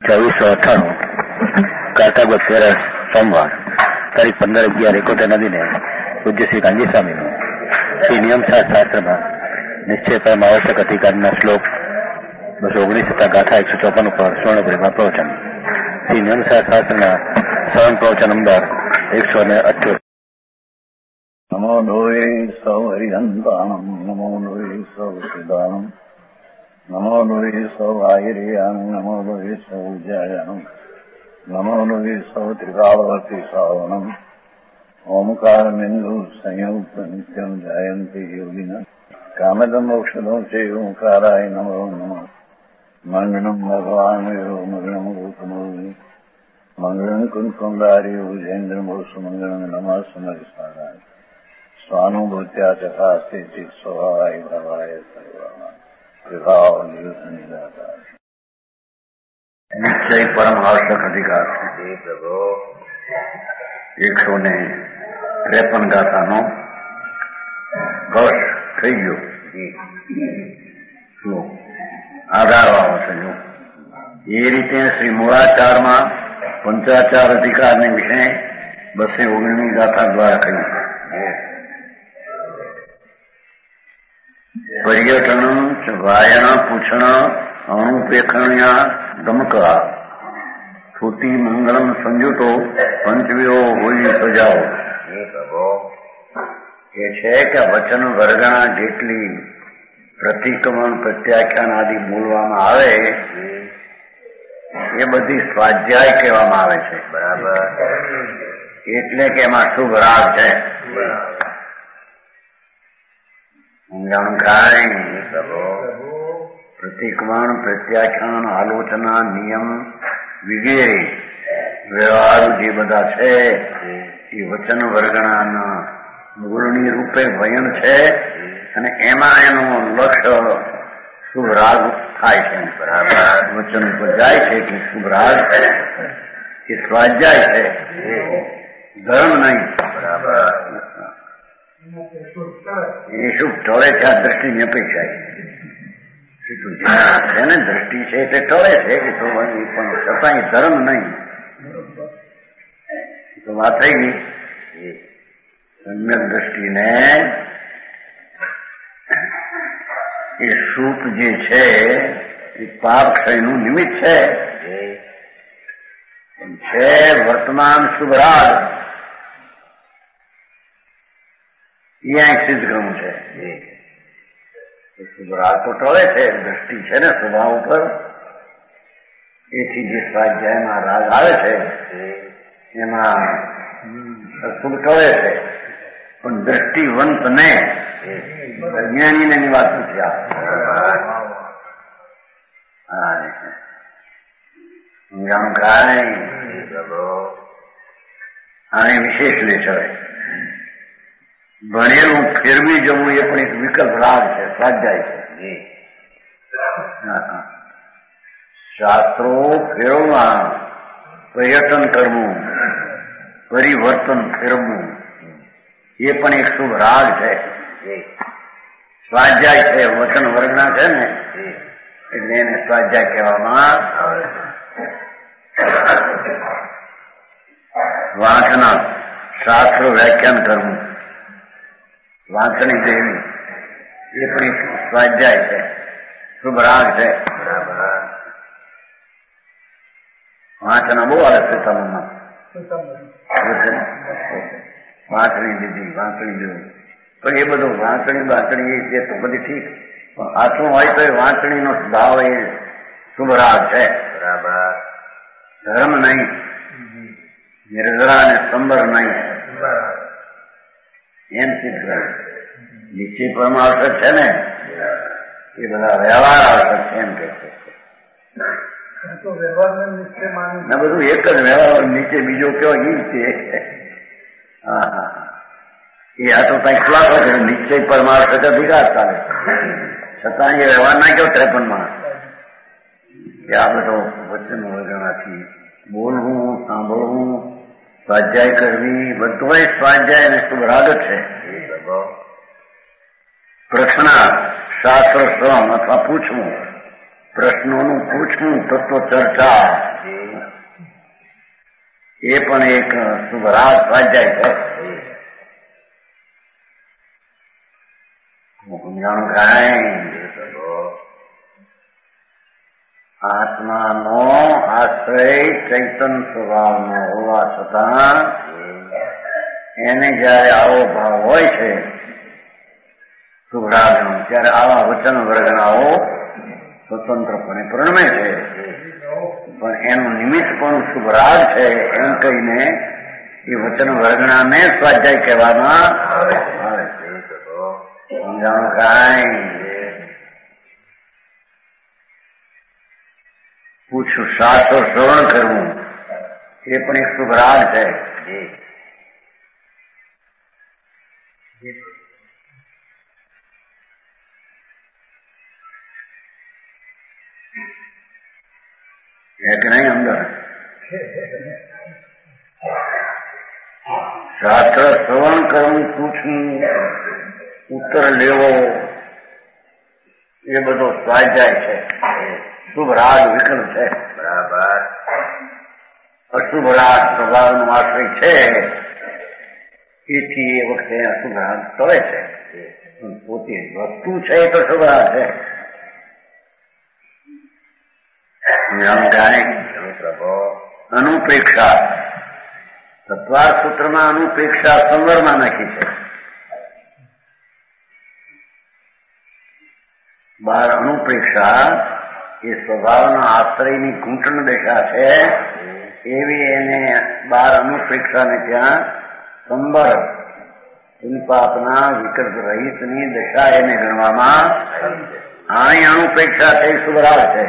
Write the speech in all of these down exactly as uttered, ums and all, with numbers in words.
ચોવીસો અઠાણું કારતાગોદ તેરસ સોમવાર તારીખ પંદર અગિયાર એકોતેર ના દિને પૂજ્ય શ્રી ગાંધી સ્વામીનું શ્રી નિયમશાસ્ત્ર શાસ્ત્રમાં નિશ્ચય પરમ આવશ્યક અધિકારના શ્લોક બસો ઓગણીસ તથા ગાથા એકસો ચોપન ઉપર સ્વર્ણપુરીમાં પ્રવચન. શ્રી નિયમશાસ્ત્ર શાસ્ત્રના શ્રવણ પ્રવચન નંબર એકસો ને અઠ્યોતેર. નમો લોહે સૌ હરિહંતાણમ નમો લોહે સૌ સિદ્ધાણમ નમો લોહે સૌ આયર્યાન નમો લોહે સૌ જયાનમ નમો લોહે સૌ ત્રિકાળવતી શ્રાવણમ ઓમકાર બિંદુ સંયુક્ત નિત્યમ જયંતી યોગિન કામદમ મોક્ષદમ છે ઓંકારાય નમો નમઃ. મંગળમ ભગવાન મંગળમ ગૌતમોની મંગળમ કુંકુંડારી ઉજેન્દ્ર મોસુ મંગળમ નમઃ સમરિસ્મરાય સ્વાનુભૂત્યા ચકાસ્તે ચિત સ્વભાવાય ભવાય સર્વમાં વિભાવ નિદાતા નિશ્ચય પરમ આવશ્યક અધિકાર પ્રભુ એકસો ને ત્રેપન ગાથાનો વર્ષ થઈ ગયો. શ્લોક આધાર વાળો છે. જો એ રીતે શ્રી મૂળાચારમાં પંચાચાર અધિકારને વિશે બસે ઓગણીસ ગાથા દ્વારા કહ્યું. પર્યટન વાયણ પૂછણ અણુપેખણ્યા ગમકા છૂટી મંગળમ સંયુતો પંચવ્યો હોય સજાઓ. એ છે કે વચન વર્ગણા જેટલી પ્રતિક્રમણ પ્રત્યાખ્યાન આદિ બોલવામાં આવે એ બધી સ્વાધ્યાય કહેવામાં આવે છે. બરાબર. એટલે કે એમાં શુભ રાગ છે. પ્રતિક્રમણ પ્રત્યાખ્યાન આલોચના નિયમ વગેરે વ્યવહારો જે બધા છે એ વચન વર્ગણાના મૂળની રૂપે વયન છે અને એમાં એનું લક્ષ્ય શુભ રાગ થાય છે. બરાબર. વચન ઉપર જાય છે કે શુભ રાગ એ સ્વાધ્યાય છે, ધર્મ નહીં. બરાબર. એ શુભ ટળે છે. આ દ્રષ્ટિની અપેક્ષા છે ને, દ્રષ્ટિ છે એટલે ટળે છે કે પણ છતાં ધર્મ નહીં. તો વાત થઈ ગઈ. સમ્યક દ્રષ્ટિને એ સૂપ જે છે એ પાપ ક્ષયનું નિમિત્ત છે. છે વર્તમાન શુભ રાગ એ અહીં સિદ્ધ કરવું છે. શુભ રાગ તો ટળે છે, દ્રષ્ટિ છે ને સ્વભાવ ઉપર. એથી જે સ્વાધ્યાયમાં રાગ આવે છે એમાં શુભ ટળે છે, પણ દ્રષ્ટિવંત ને જ્ઞાનીને એની વાત નથી. આને વિશેષ લે છે. ભણેલું ફેરવી જવું એ પણ એક વિકલ્પ રાગ છે, સ્વાધ્યાય છે. શાસ્ત્રો ફેરવવા, પર્યટન કરવું, પરિવર્તન ફેરવવું એ પણ એક શુભ રાગ છે, સ્વાધ્યાય છે. વચન વર્ગના છે ને એટલે એને સ્વાધ્યાય કહેવામાં આવે. વાંચના, શાસ્ત્ર વ્યાખ્યાન કરવું, વાંચણી દેવી એ પણ એક સ્વાધ્યાય છે, શુભ રાગ છે. વાંચના બહુ આવે છે તમામાં. વાંચણી દીધી, વાંચણી દેવું, પણ એ બધું વાંચણી વાંચણી એ તો બધી ઠીક, પણ આટલું હોય તો એ વાંચણીનો ભાવ એ શુભ રાગ છે. બરાબર. ધર્મ નહીં, નિર્જરા અને સંબર નહીં, એમ સિદ્ધ કરે. નિશ્ચય પરમ આવશ્યક છે ને એ બધા વ્યવહાર આવશ્યક છે એમ કે બધું એક જ વ્યવહાર, નીચે બીજો કયો એ છે. હા હા એ આ તો કઈ ખુલાસો છે. નિશ્ચય પરમાર્થ અધિકાર ચાલે, છતાં એ વ્યવહાર ના કયો ત્રેપન માં કે આ બધો વચન વર્ગણાથી બોલવું, સાંભળવું, સ્વાધ્યાય કરવી, બધું સ્વાધ્યાય અને શુભ રાગ છે. પ્રશ્ન, શાસ્ત્ર શ્રમ અથવા પૂછવું, પ્રશ્નોનું પૂછવું, તત્વ ચર્ચા એ પણ એક શુભરાગ સ્વાધ્યાય છે. સમજાણું કાંઈ આત્માનો આશ્રય ચૈતન સ્વભાવનો હોવા છતાં એને જયારે આવો ભાવ હોય છે શુભરાગનો, ત્યારે આવા વચન વર્ગનાઓ સ્વતંત્રપણે પ્રણમે છે. પણ એનું નિમિત્ત પણ શુભરાગ છે એમ કહીને એ વચન વર્ગણાને સ્વાધ્યાય કહેવામાં આવે છે. સમજાણું કાંઈ પૂછું શાસ્ત્રો શ્રવણ કરવું એ પણ એક શુભરાગ છે. એક નહીં અંદર શાસ્ત્ર શ્રવણ કરવું, પૂછવું, ઉત્તર લેવો એ બધો સ્વાધ્યાય છે, શુભ રાગ વિકલ્પ છે. બરાબર. અશુભ રાગ સ્વભાવનો આશ્રય છે એથી એ વખતે અશુભ રાગ ટળે છે. પોતે વસ્તુ છે એ તો શુભ રાગ છે. અનુપ્રેક્ષા તત્વાર સૂત્રમાં અનુપ્રેક્ષા સંવરમાં નાખી છે. બાર અનુપ્રેક્ષા એ સ્વભાવના આશ્રયની ઘૂંટણ દશા છે એવી એને બાર અનુપ્રેક્ષાને ત્યાં સંબર પાપના વિકલ્પ રહિતની દશા એને ગણવામાં આની અનુપ્રેક્ષા છે શુભરાગ છે.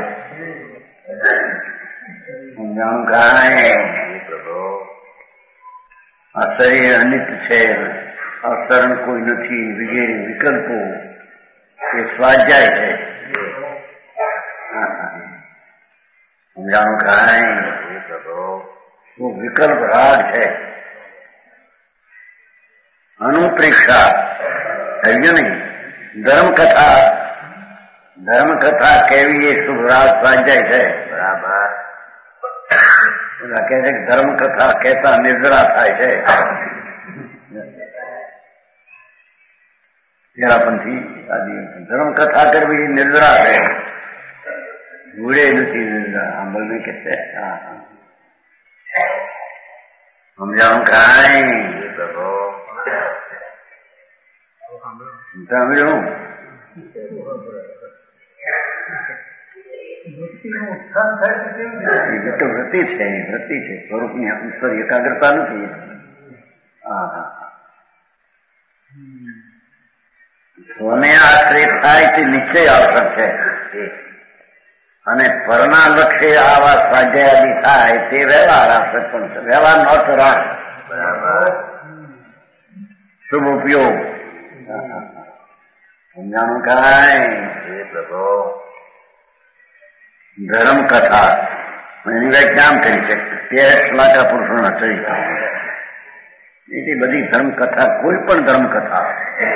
સમજાણું કાંઈ આ શરીર અનિત્ય છે, અસરણ કોઈ નથી વગેરે વિકલ્પો એ સ્વાધ્યાય છે. સમજાણું કાંઈ શું વિકલ્પ રાગ છે. અનુપ્રેક્ષા થઈ ગયું નહીં. ધર્મકથા ધર્મકથા કેવી એ શુભ રાગ સ્વાધ્યાય છે. બરાબર. કહે છે કે ધર્મકથા કહેતા નિદ્રા થાય છે. પંથી ધર્મકથા કરવી નિદ્રા છે, ભૂડે નથી નિદ્રા. આંબલને કે છે સમજાણું કાંઈ સાંભળ્યું. તો વૃત્તિ છે, વૃત્તિ છે, સ્વરૂપની ઈશ્વર એકાગ્રતા નથી. હા હા સ્વને આશ્રય થાય તે નિશ્ચય આવશ્યક છે. અને પરના લક્ષ્ય આવા સ્વાધ્યાય થાય તે વ્યવહાર આવશ્યક પણ છે. વ્યવહાર નો અર્થ રાગ. બરાબર. શુભ ઉપયોગ. સમજાણું કાંઈ ધર્મ કથા એની વ્યાખ્યા કરી છે તેર લાખા પુરુષોના ચરિત્ર. એથી બધી ધર્મકથા કોઈ પણ ધર્મકથા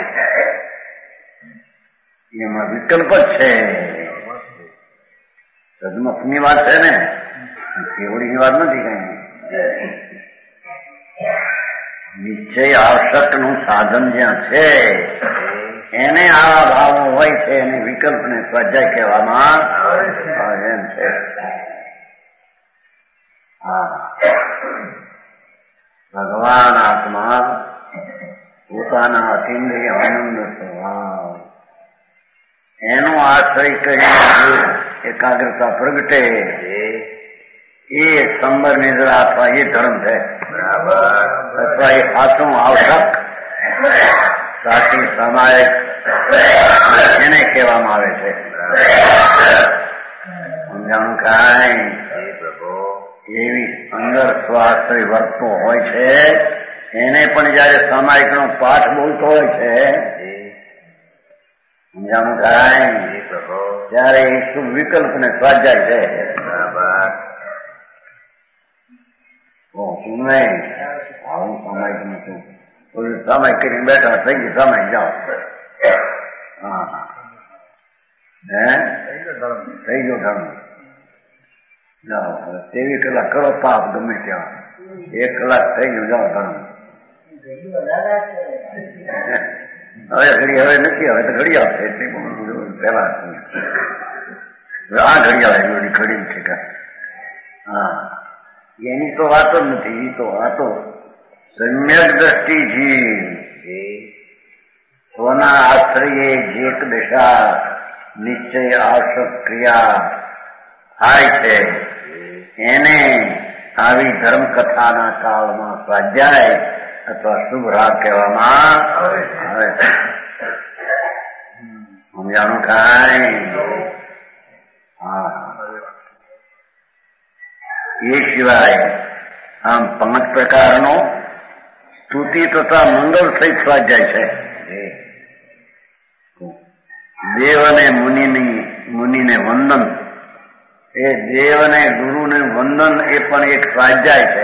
એમાં વિકલ્પ જ છે. સદમતની વાત છે ને, કેવડીની વાત નથી કઈ. નિશ્ચય આવશ્યક નું સાધન જ્યાં છે એને આવા ભાવો હોય છે એને વિકલ્પને સ્વાધ્યાય કહેવામાં એમ છે. હા ભગવાન આત્મા પોતાના અતિન્દ્રિય આનંદ સ્વભાવ એનો આશ્રય કરીને એકાગ્રતા પ્રગટે એ સંબર નિદ્રા અથવા એ ધર્મ છે. અથવા એ સાચું આવશ્યક સાચી સામાયિક એને કહેવામાં આવે છે. સમજાણું કાંઈ એવી અંદર સ્વાશ્રય વર્તતો હોય છે એને પણ જયારે સામાયિક નો પાઠ બોલતો હોય છે સમજાણું કાંઈ ત્યારે એ શુભ વિકલ્પ ને સ્વાધ્યાય છે. શું નહીં આવું સામાયિક નું શું સામાયિક કરીને બેઠા થઈ ગયું સામાયિક જાઓ. હા હા હે થઈ ગયો ધર્મ જાઓ તેવી કલાક કરો પાપ ગમે ત્યાં એક કલાક થઈ ગયું જાઓ ઘણું. હવે ઘડી હવે નથી, હવે તો ઘડી આવશે એટલી પેલા આ ઘડી આવે ઘડી ઘડી છે. હા, એની તો વાતો જ નથી. એ તો વાતો સમ્યક દ્રષ્ટિથી સ્વના આશ્રયે જેક દશા નિશ્ચય આવશ્યક ક્રિયા થાય છે એને આવી ધર્મ કથાના કાળમાં સ્વાધ્યાય અથવા શુભ રાગ કહેવામાં આવે છે. સમજાણું કાંઈ? હા, એ સિવાય આમ પાંચ પ્રકારનો સ્તુતિ તથા મંગલ સહિત સ્વાધ્યાય છે. દેવ અને મુનિની મુનિને વંદન, એ દેવ અને ગુરુને વંદન એ પણ એક સ્વાધ્યાય છે.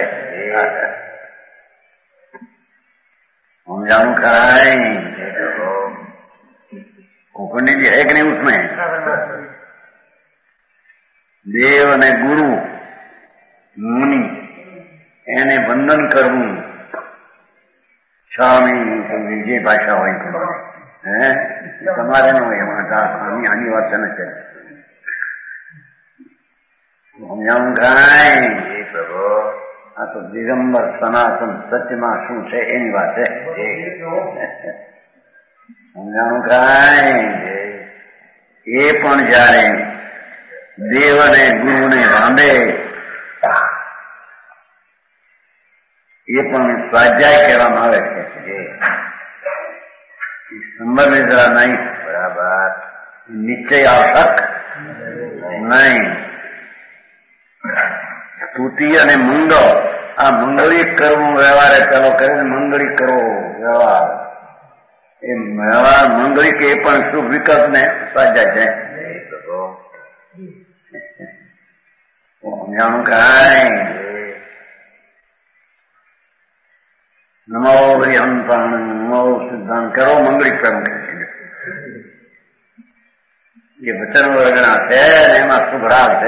समझाऊं खाए पंडित जी है कि नहीं उसमें? देव ने गुरु मुनि એને વંદન કરવું. સ્વામી જે ભાષા હોય હે તમારે નો એમાં આની આની વાત છે ને છે સમજાવું કાંઈ? પ્રભુ આ તો દિગંબર સનાતન સત્યમાં શું છે એની વાત છે. સમજાણું કાંઈ? એ પણ જયારે દેવ અને ગુરુને વાંધે એ પણ સ્વાધ્યાય કહેવામાં આવે છે. સંબંધ જરા નહીં, બરાબર નિશ્ચય આવશ્યક નહીં. સ્તુતિ અને મંગળ, આ મંગળી કરવું વ્યવહારે પેલો કરે ને મંગળી કરવો વ્યવહાર, એ વ્યવહાર મંગળી કે એ પણ શુભ વિકલ્પ ને સ્વાધ્યાય છે. સમજાણું કાંઈ? નમો હરિહંતાણ નમો સિદ્ધાંત કરો મંગળી કરવું એ વચન વર્ગણા છે ને એમાં શુભ રાગ છે.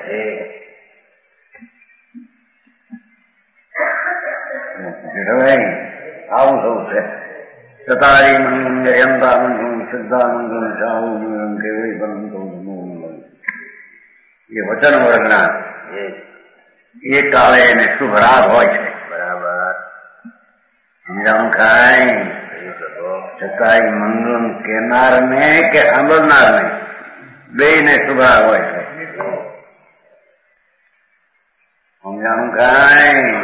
આવું સૌ છે. સતારી મંગલ યંતા મંગલ સિદ્ધા મંગલ શાહુ મંગલ કેવળી પરંતુ મંગલ એ વચન વર્ગના એ કાળે એને શુભ રાગ હોય છે. બરાબર સમજાણું કાંઈ? છતાંય મંગલ કેનાર ને કે સાંભળનાર ને બે ને શુભ રાગ હોય છે. સમજાણું કાંઈ?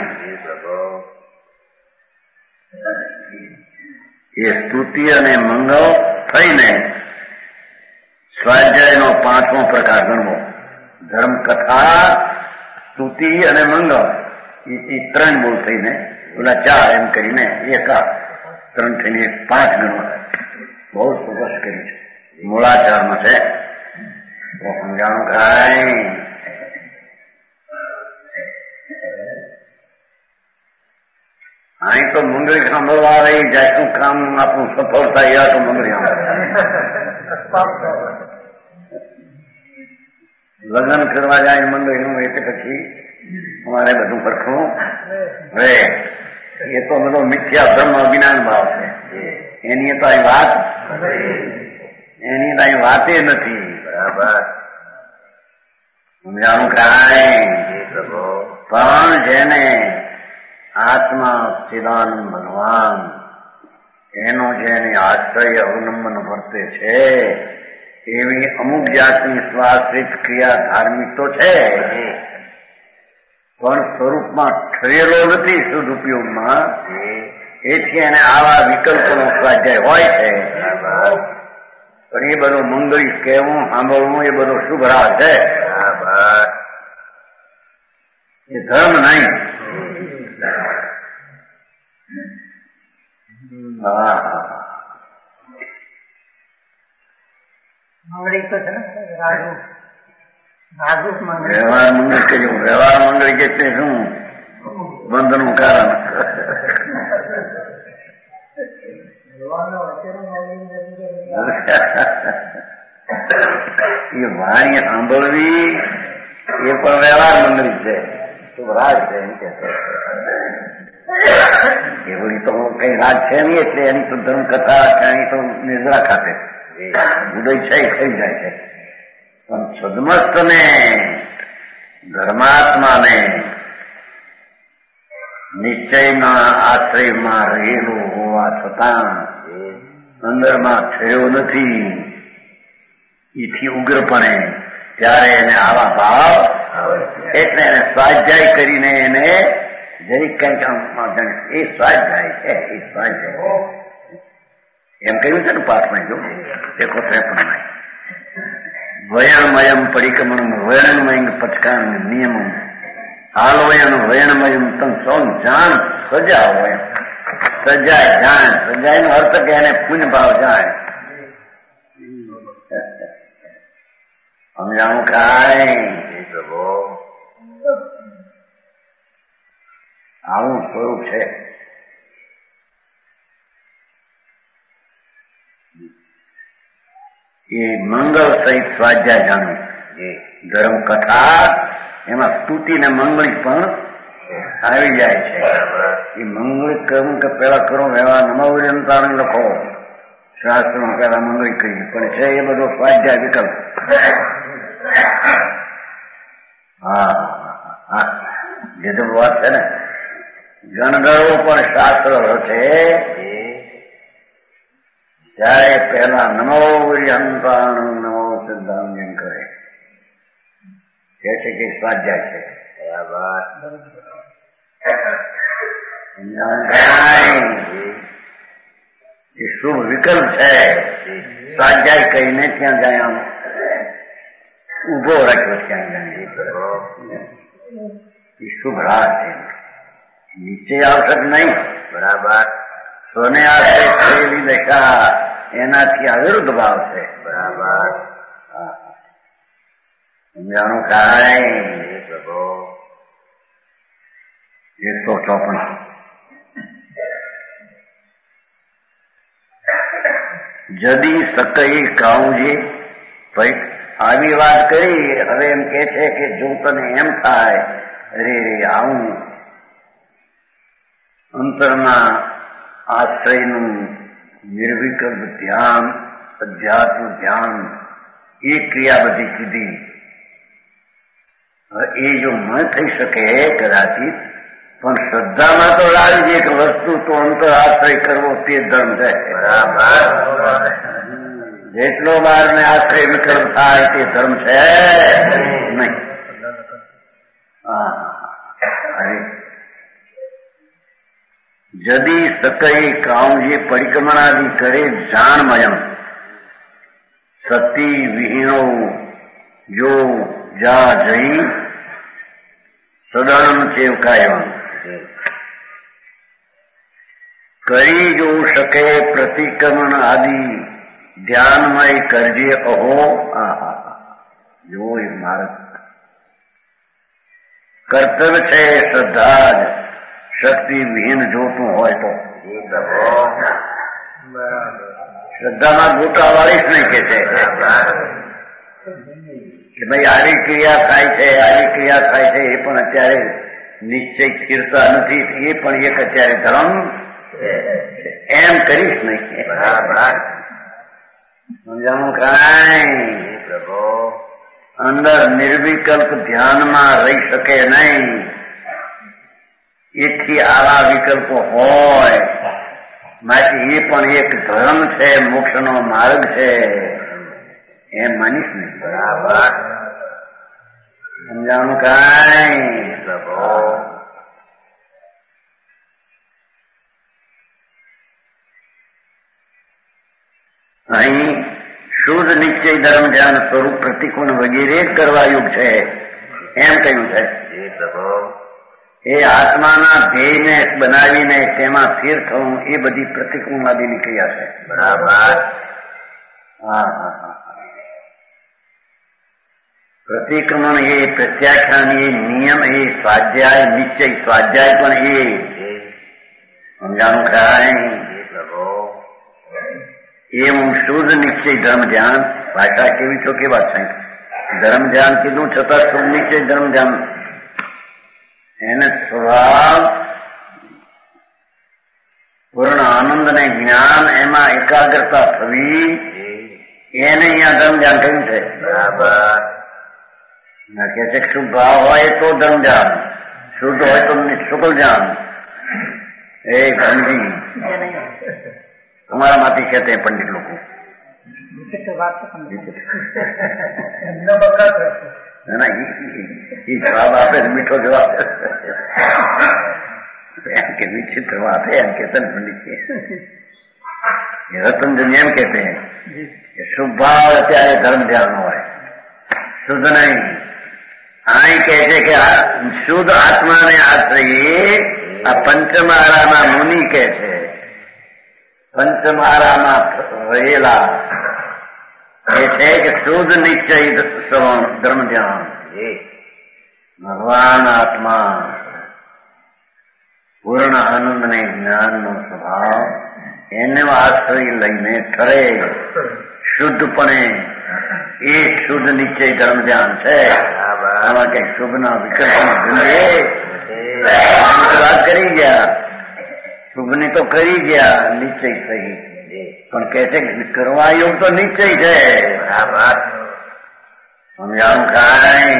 એ સ્તુતિ અને મંગળ થઈને સ્વાધ્યાયનો પાંચમો પ્રકાર ગણવો. ધર્મ કથા, સ્તુતિ અને મંગળ એ ત્રણ બોલ થઈને ઓલા ચાર એમ કરીને એક ત્રણ થઈને પાંચ ગણવા. બહુ સુબસ કરી છે, મૂળાચારમાં છે. તો સમજાણું કાંઈ? અહીં તો મંગળી સાંભળવા આવે જાતનું કામ આપણું સફળ થાય તો મંગળી લગ્ન કરવા જાય મંગળીનું એટલે પછી અમારે બધું સરખું હવે એ તો બધો મિથ્યા બ્રહ્મ જ્ઞાન ભાવ છે. એની તો અહીં વાત એની તો અહીં વાતે નથી. બરાબર સમજાણું કાંઈ? પણ જેને આત્મા ચિદાનંદ ભગવાન એનો જેને આશ્રય અવલંબન વર્તે છે એવી અમુક જાતની સ્વાશ્રિત ક્રિયા ધાર્મિક તો છે પણ સ્વરૂપમાં ઠરેલો નથી શુદ્ધ ઉપયોગમાં. એથી એને આવા વિકલ્પોનો સ્વાધ્યાય હોય છે. પણ એ બધું મંગળી કહેવું સાંભળવું એ બધો શુભ રાગ છે. એ ધર્મ નહીં. વ્યવહાર મંગળ કર્યું. વ્યવહાર મંગળ કે છે શું? બંધનું કારણ. એ વાણી સાંભળવી એ પણ વ્યવહાર મંગળી છે. શુભ રાજ છે એમ કે એવડી તો કઈ રાજ છે નહીં, એટલે એની તો ધર્મ કથા એની તો નિર્જરા ખાતે ઉદય છે થઈ જાય છે. પણ સદમસ્તને ધર્માત્માને નિશ્ચયના આશ્રયમાં રહેલું હોવા છતાં અંદરમાં થયો નથી એથી ઉગ્રપણે, ત્યારે એને આવા ભાવ એટલે એને સ્વાધ્યાય કરીને એને જરીક કઈક એ સ્વાધ્યાય છે, એ સ્વાધ્યાય એમ કહ્યું છે ને પાઠમાં. જો દેખો ત્રેપનમાં વયણમયમ પરિક્રમણ વયણમય પચકાન નિયમ હાલવયન વયણમયમ તમ સૌ જાણ સજા હોય સજાય જાણ સજાય નો અર્થ કે એને પુણ્ય ભાવ જાણે સમજાણું કાંઈ આવું સ્વરૂપ છે. એ મંગળ સહિત સ્વાધ્યાય જાણવું. ધર્મ કથા એમાં સ્તુતિ ને મંગળી પણ આવી જાય છે. એ મંગળી કરવું કે પેલા કરો એવા નમોવયંતારણ લખો, શાસ્ત્રમાં પેલા મંગળી કરી, પણ છે એ બધો સ્વાધ્યાય વિકલ્પ. હા હા લીધું વાત છે ને. ગણગણો પણ શાસ્ત્ર છે, ત્યારે પહેલા નમો વિહંતાણું નમો સિદ્ધાંત એમ કરે કે છે કે સ્વાધ્યાય છે. એ શુભ વિકલ્પ છે. સ્વાધ્યાય કહીને ત્યાં જાય આમ ઉભો રાખ્યો ત્યાં જાય એ શુભ રાહ છે. નીચે આવશક નહીં. બરાબર. સ્વને આશ્રય થયેલી દશા એનાથી અવિરુદ્ધ ભાવ છે. બરાબર. સમજાણું કાંઈ એકસો ચોપન જદી સકઈ કાઉજી આવી વાત કરી. હવે એમ કે છે કે જો તને એમ થાય અરે રે આવું અંતરના આશ્રયનું નિર્વિકલ્પ ધ્યાન, અધ્યાત્મ ધ્યાન, એ ક્રિયા બધી કીધી. એ જો ન થઈ શકે કદાચિત, પણ શ્રદ્ધામાં તો લાવી દે એક વસ્તુ તો અંતર આશ્રય કરવો તે ધર્મ છે. બરાબર. જેટલો બાર ને આશ્રય વિકલ્પ થાય તે ધર્મ છે નહીં. હા અરે જદી સકઈ કામ જે પરિક્રમણાદિ કરે જાણમયમ સતી વિહીણો જો જા જઈ સદણમ ચેવકાય કરી જો શકે પ્રતિક્રમણ આદિ ધ્યાનમય કરજે અહો. આહા જો એ માર્ગ કર્તવ્ય છે. શ્રદ્ધા જ શક્તિ વિહીન જોતું હોય તો શ્રદ્ધામાં ગોટા વાળી જ નહીં કે છે કે ભાઈ આવી ક્રિયા થાય છે, આવી ક્રિયા થાય છે, એ પણ અત્યારે નિશ્ચય સ્થિરતા નથી, એ પણ એક અત્યારે ધર્મ એમ કરીશ નહીં. સમજાણું કાંઈ પ્રભુ અંદર નિર્વિકલ્પ ધ્યાનમાં રહી શકે નહીં. એથી આવા વિકલ્પો હોય માટે એ પણ એક ધર્મ છે, મોક્ષનો માર્ગ છે એમ માનીશ નહીં. બરાબર. સમજાણું કાંઈ પ્રભુ અહીં શુદ્ધ નિશ્ચય ધર્મ ધ્યાન સ્વરૂપ પ્રતિકોણ વગેરે કરવા યોગ છે એમ કહ્યું છે. એ આત્માના ધ્યેયને બનાવીને તેમાં સ્થિર થવું એ બધી પ્રતિકૂળવાદીની ક્રિયા છે. બરાબર. હા હા હા પ્રતિક્રમણ એ પ્રત્યાખ્યાન એ નિયમ એ સ્વાધ્યાય નિશ્ચય સ્વાધ્યાય પણ એ સમજાણું કાંઈ એ હું શુદ્ધ નિશ્ચય ધર્મ ધ્યાન ભાષા કેવી છો કે વાત છે. ધર્મ ધ્યાન કીધું છતાં શુદ્ધ નિશ્ચય ધર્મ ધ્યાન એને સ્વભાવ પૂર્ણ આનંદ ને જ્ઞાન એમાં એકાગ્રતા થવી એને અહીંયા ધર્મ ધ્યાન થયું છે. બરાબર. કે છે શુભ ભાવ હોય તો ધર્મ ધ્યાન, શુદ્ધ હોય તો શુક્લ ધ્યાન. એ ધનજી તમારા માંથી કહેते हैं पंडित लोग जवाब आपे मीठो जवाब के विचित्र बात है केतन पंडित के रतन जन एम कहते हैं कि शुभ भाव અત્યારે ધર્મ ધ્યાન હોય, શુદ્ધ નહીં. અહીં કહે છે કે શુદ્ધ આત્માને આશ્રયે આ પંચમહારાના મુનિ કહે છે. પંચમહારામાં રહેલા એ છે કે શુદ્ધ નિશ્ચય ધર્મ ધ્યાન. ભગવાન આત્મા પૂર્ણ આનંદ ને જ્ઞાન નો સ્વભાવ એને આશ્રય લઈને ઠરે શુદ્ધપણે એ શુદ્ધ નિશ્ચય ધર્મ ધ્યાન છે. આમાં કઈક શુભ ના વિકલ્પ વાત કરી ગયા, શુભ ની તો કરી ગયા નિશ્ચય સહી, પણ કે છે કરવા યોગ તો નિશ્ચય છે. સમજાણું કાંઈ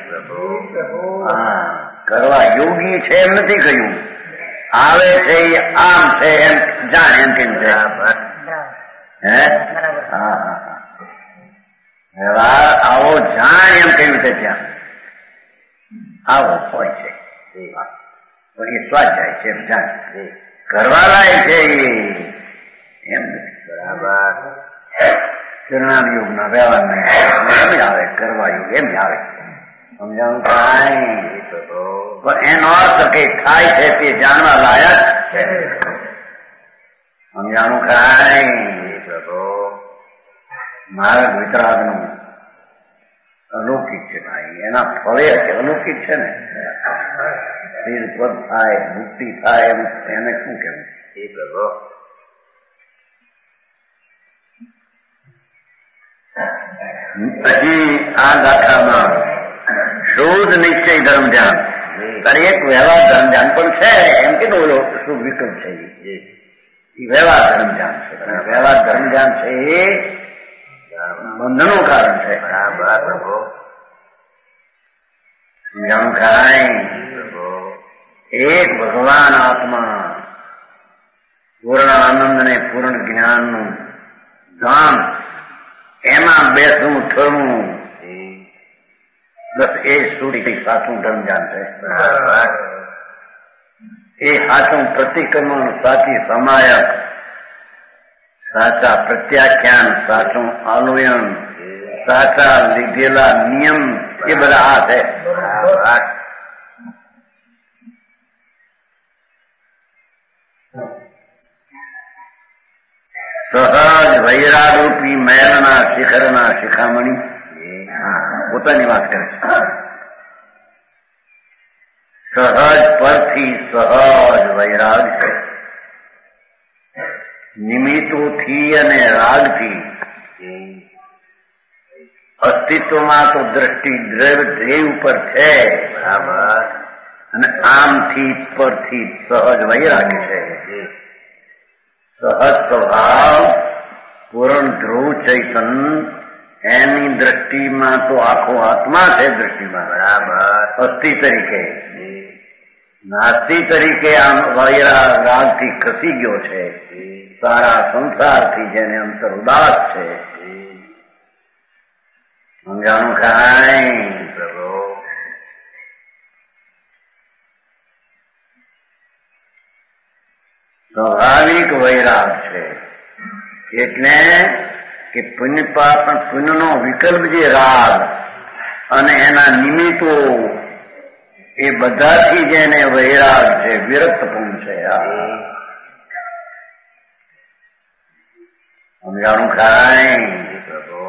હા કરવા યોગી છે એમ નથી કહ્યું, આવે છે એ આમ છે એમ જાણ એમ કેમ છે. હે હા હા વ્યવહાર આવો જાણ એમ કહ્યું છે. ત્યાં આવો હોય છે એ સ્વાધ્યાય છે એમ જાણ, કરવા લાયક છે એમ બરાબર. પરિણામ યુગ ના વ્યવહાર ને એમ આવે, કરવા યુગ એમ આવે. સમજાણું કાંઈ પણ એનો અર્થ કે થાય છે તે જાણવા લાયક છે. સમજાણું કાંઈ માર્ગ વિતરાગ નું અલૌકિક છે ભાઈ, એના ફળે છે અલૌકિક છે ને. સ્થિર પદ થાય, મુક્તિ થાય એમ એને શું કેવું એ પ્રભુ. હજી આ ગાથામાં શુદ્ધ નિશ્ચય ધર્મ ધ્યાન એક વ્યવહાર ધર્મ ધ્યાન પણ છે એમ કીધું ઓલો શું વિકલ્પ છે એ વ્યવહાર ધર્મ ધ્યાન છે. વ્યવહાર ધર્મ ધ્યાન છે એ બંધનનું કારણ છે. જાણું કાંઈ એક ભગવાન આત્મા પૂર્ણ આનંદ ને પૂર્ણ જ્ઞાન નું ધામ એમાં બેસવું થવું બસ એ સુધી સાચું ધર્મ ધ્યાન છે. એ સાચું પ્રતિક્રમણ, સાચી સમાયક, સાચા પ્રત્યાખ્યાન, સાચું આલોયન, સાચા લીધેલા નિયમ એ બધા આ છે. સહજ વૈરાગરૂપી મહેલના શિખરના શિખામણી પોતાની વાત કરે છે. સહજ પરથી સહજ વૈરાગ છે. નિમિત્તોથી અને રાગથી અસ્તિત્વમાં તો દ્રષ્ટિ દ્રવ ધ્યેય ઉપર છે અને આમથી પરથી સહજ વૈરાગ છે. સહજ સ્વભાવ પૂર્ણ ધ્રુવ ચૈતન એની દ્રષ્ટિમાં તો આખો આત્મા છે. દ્રષ્ટિમાં બરાબર અસ્થિ તરીકે, નાસ્તિ તરીકે આમ વૈરાગ રાગથી ખસી ગયો છે. સારા સંસારથી જેને અંતર ઉદાસ છે. સમજાણું કાંઈ પ્રભુ. સ્વાભાવિક વૈરાગ છે એટલે કે પુણ્ય પાપ પુણ્યનો વિકલ્પ જે રાગ અને એના નિમિત્તો એ બધાથી જેને વૈરાગ છે, વિરક્તપૂર્ણ છે. સમજાણું કાંઈ પ્રભુ.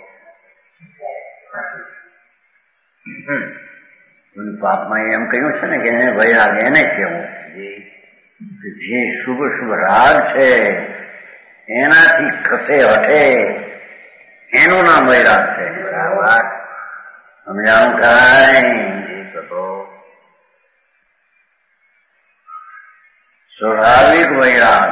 પાપમાં એમ કહ્યું છે ને કે એને વૈરાગ એને કેવું જે શુભ શુભ રાગ છે એનાથી ખસે હટે એનું નામ વૈરાગ છે. સમજાણું કાંઈ સ્વાભાવિક વૈરાગ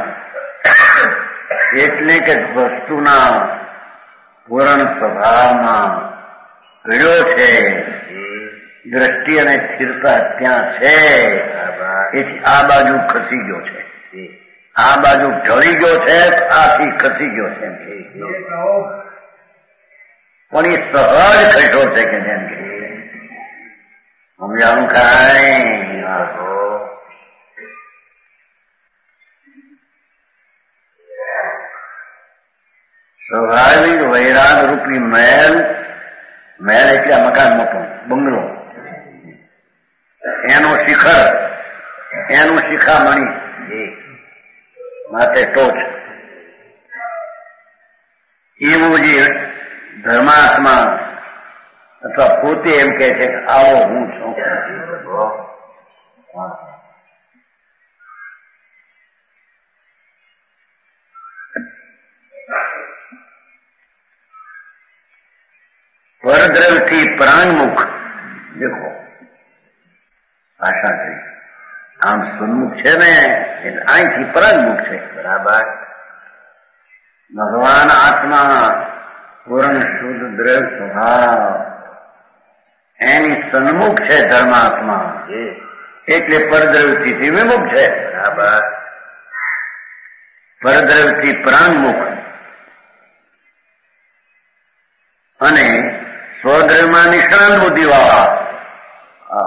એટલે કે વસ્તુના પૂર્ણ સ્વભાવમાં પીડ્યો છે, દ્રષ્ટિ અને સ્થિરતા ત્યાં છે, એથી આ બાજુ ખસી ગયો છે, આ બાજુ ઢળી ગયો છે, આથી ખસી ગયો છે. પણ એ સહજ ખસ્યો છે કે જેમ કે સમજાણું કાંઈ સ્વાભાવિક વૈરાગ રૂપી મહેલ, મહેલ એટલે મકાન મોટું, બંગલો, એનું શિખર, એનું શિખામણી માટે ટોચ, એવું જે ધર્માત્મા અથવા પોતે એમ કે છે કે આવો હું છું. પરદ્રવથી પ્રાણમુખ, દેખો ભાષા થઈ, આમ સન્મુખ છે ને એટલે અહીંથી પ્રાણમુખ છે. બરાબર. ભગવાન આત્મા પૂર્ણ શુદ્ધ દ્રવ સ્વભાવ એની સન્મુખ છે ધર્માત્મા, એટલે પરદ્રવથી વિમુખ છે. બરાબર. પરદ્રવથી પ્રાણમુખ અને સ્વદ્રવમાં નિષ્ણાંત બુદ્ધિવાળા,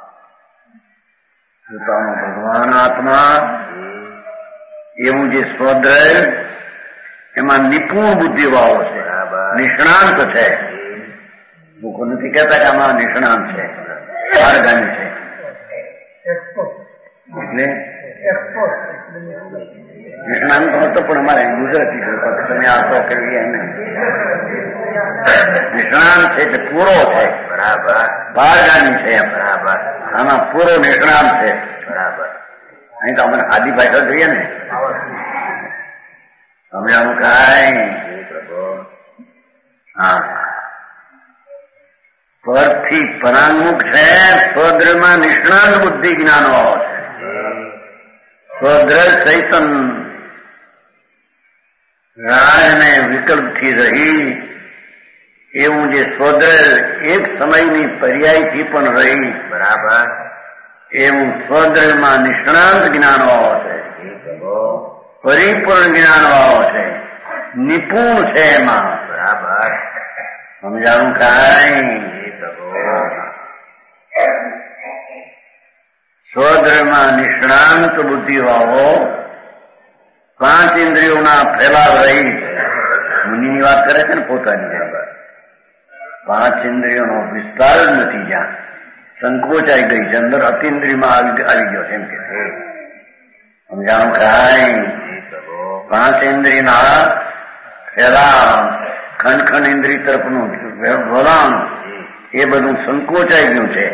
પોતાનો ભગવાન આત્મા એવું જે સ્વદ્રવ એમાં નિપુણ બુદ્ધિવાળો છે, નિષ્ણાંત છે. લોકો નથી કહેતા કે આમાં નિષ્ણાંત છે, પારગામી છે. એટલે નિષ્ણાંત હતો પણ અમારે ગુજરાતી તમે આ તો કહીએ એને નિષ્ણાંત છે એટલે પૂરો છે. બરાબર. પારગામી છે. બરાબર. આમાં પૂરો નિષ્ણાંત છે. બરાબર. અહીં તો અમને આદિ ભાષા જોઈએ ને, તમે આનું કાંઈ હા પરથી પરાંગમુખ છે, સ્વદ્રવમાં નિષ્ણાંત બુદ્ધિ જ્ઞાન વાળો છે. સ્વદ્રવ ચૈતન રાજને વિકલ્પથી રહી એવું જે સ્વદ્રવ એક સમયની પર્યાયથી પણ રહી. બરાબર. એવું સ્વદ્રવમાં નિષ્ણાંત જ્ઞાન વાળો છે, પરિપૂર્ણ જ્ઞાન વાળો છે, નિપુણ છે એમાં. બરાબર. સમજાણું કાંઈ સ્વદ્રવમાં નિષ્ણાંત બુદ્ધિ વાળો પાંચ ઇન્દ્રિયોના ફેલાવ રહી. મુનિની વાત કરે છે ને પોતાની. બરાબર. પાંચ ઇન્દ્રિયોનો વિસ્તાર જ નથી, જ્યાં સંકોચાઈ ગઈ છે, અંદર અતિન્દ્રિયમાં આવી ગયો છે એમ કે સમજાણું કાંઈ. પાંચ ઇન્દ્રિયના ફેલાવ, ખંડ ખંડ ઇન્દ્રિય તરફનું વલણ એ બધું સંકોચાઈ ગયું છે.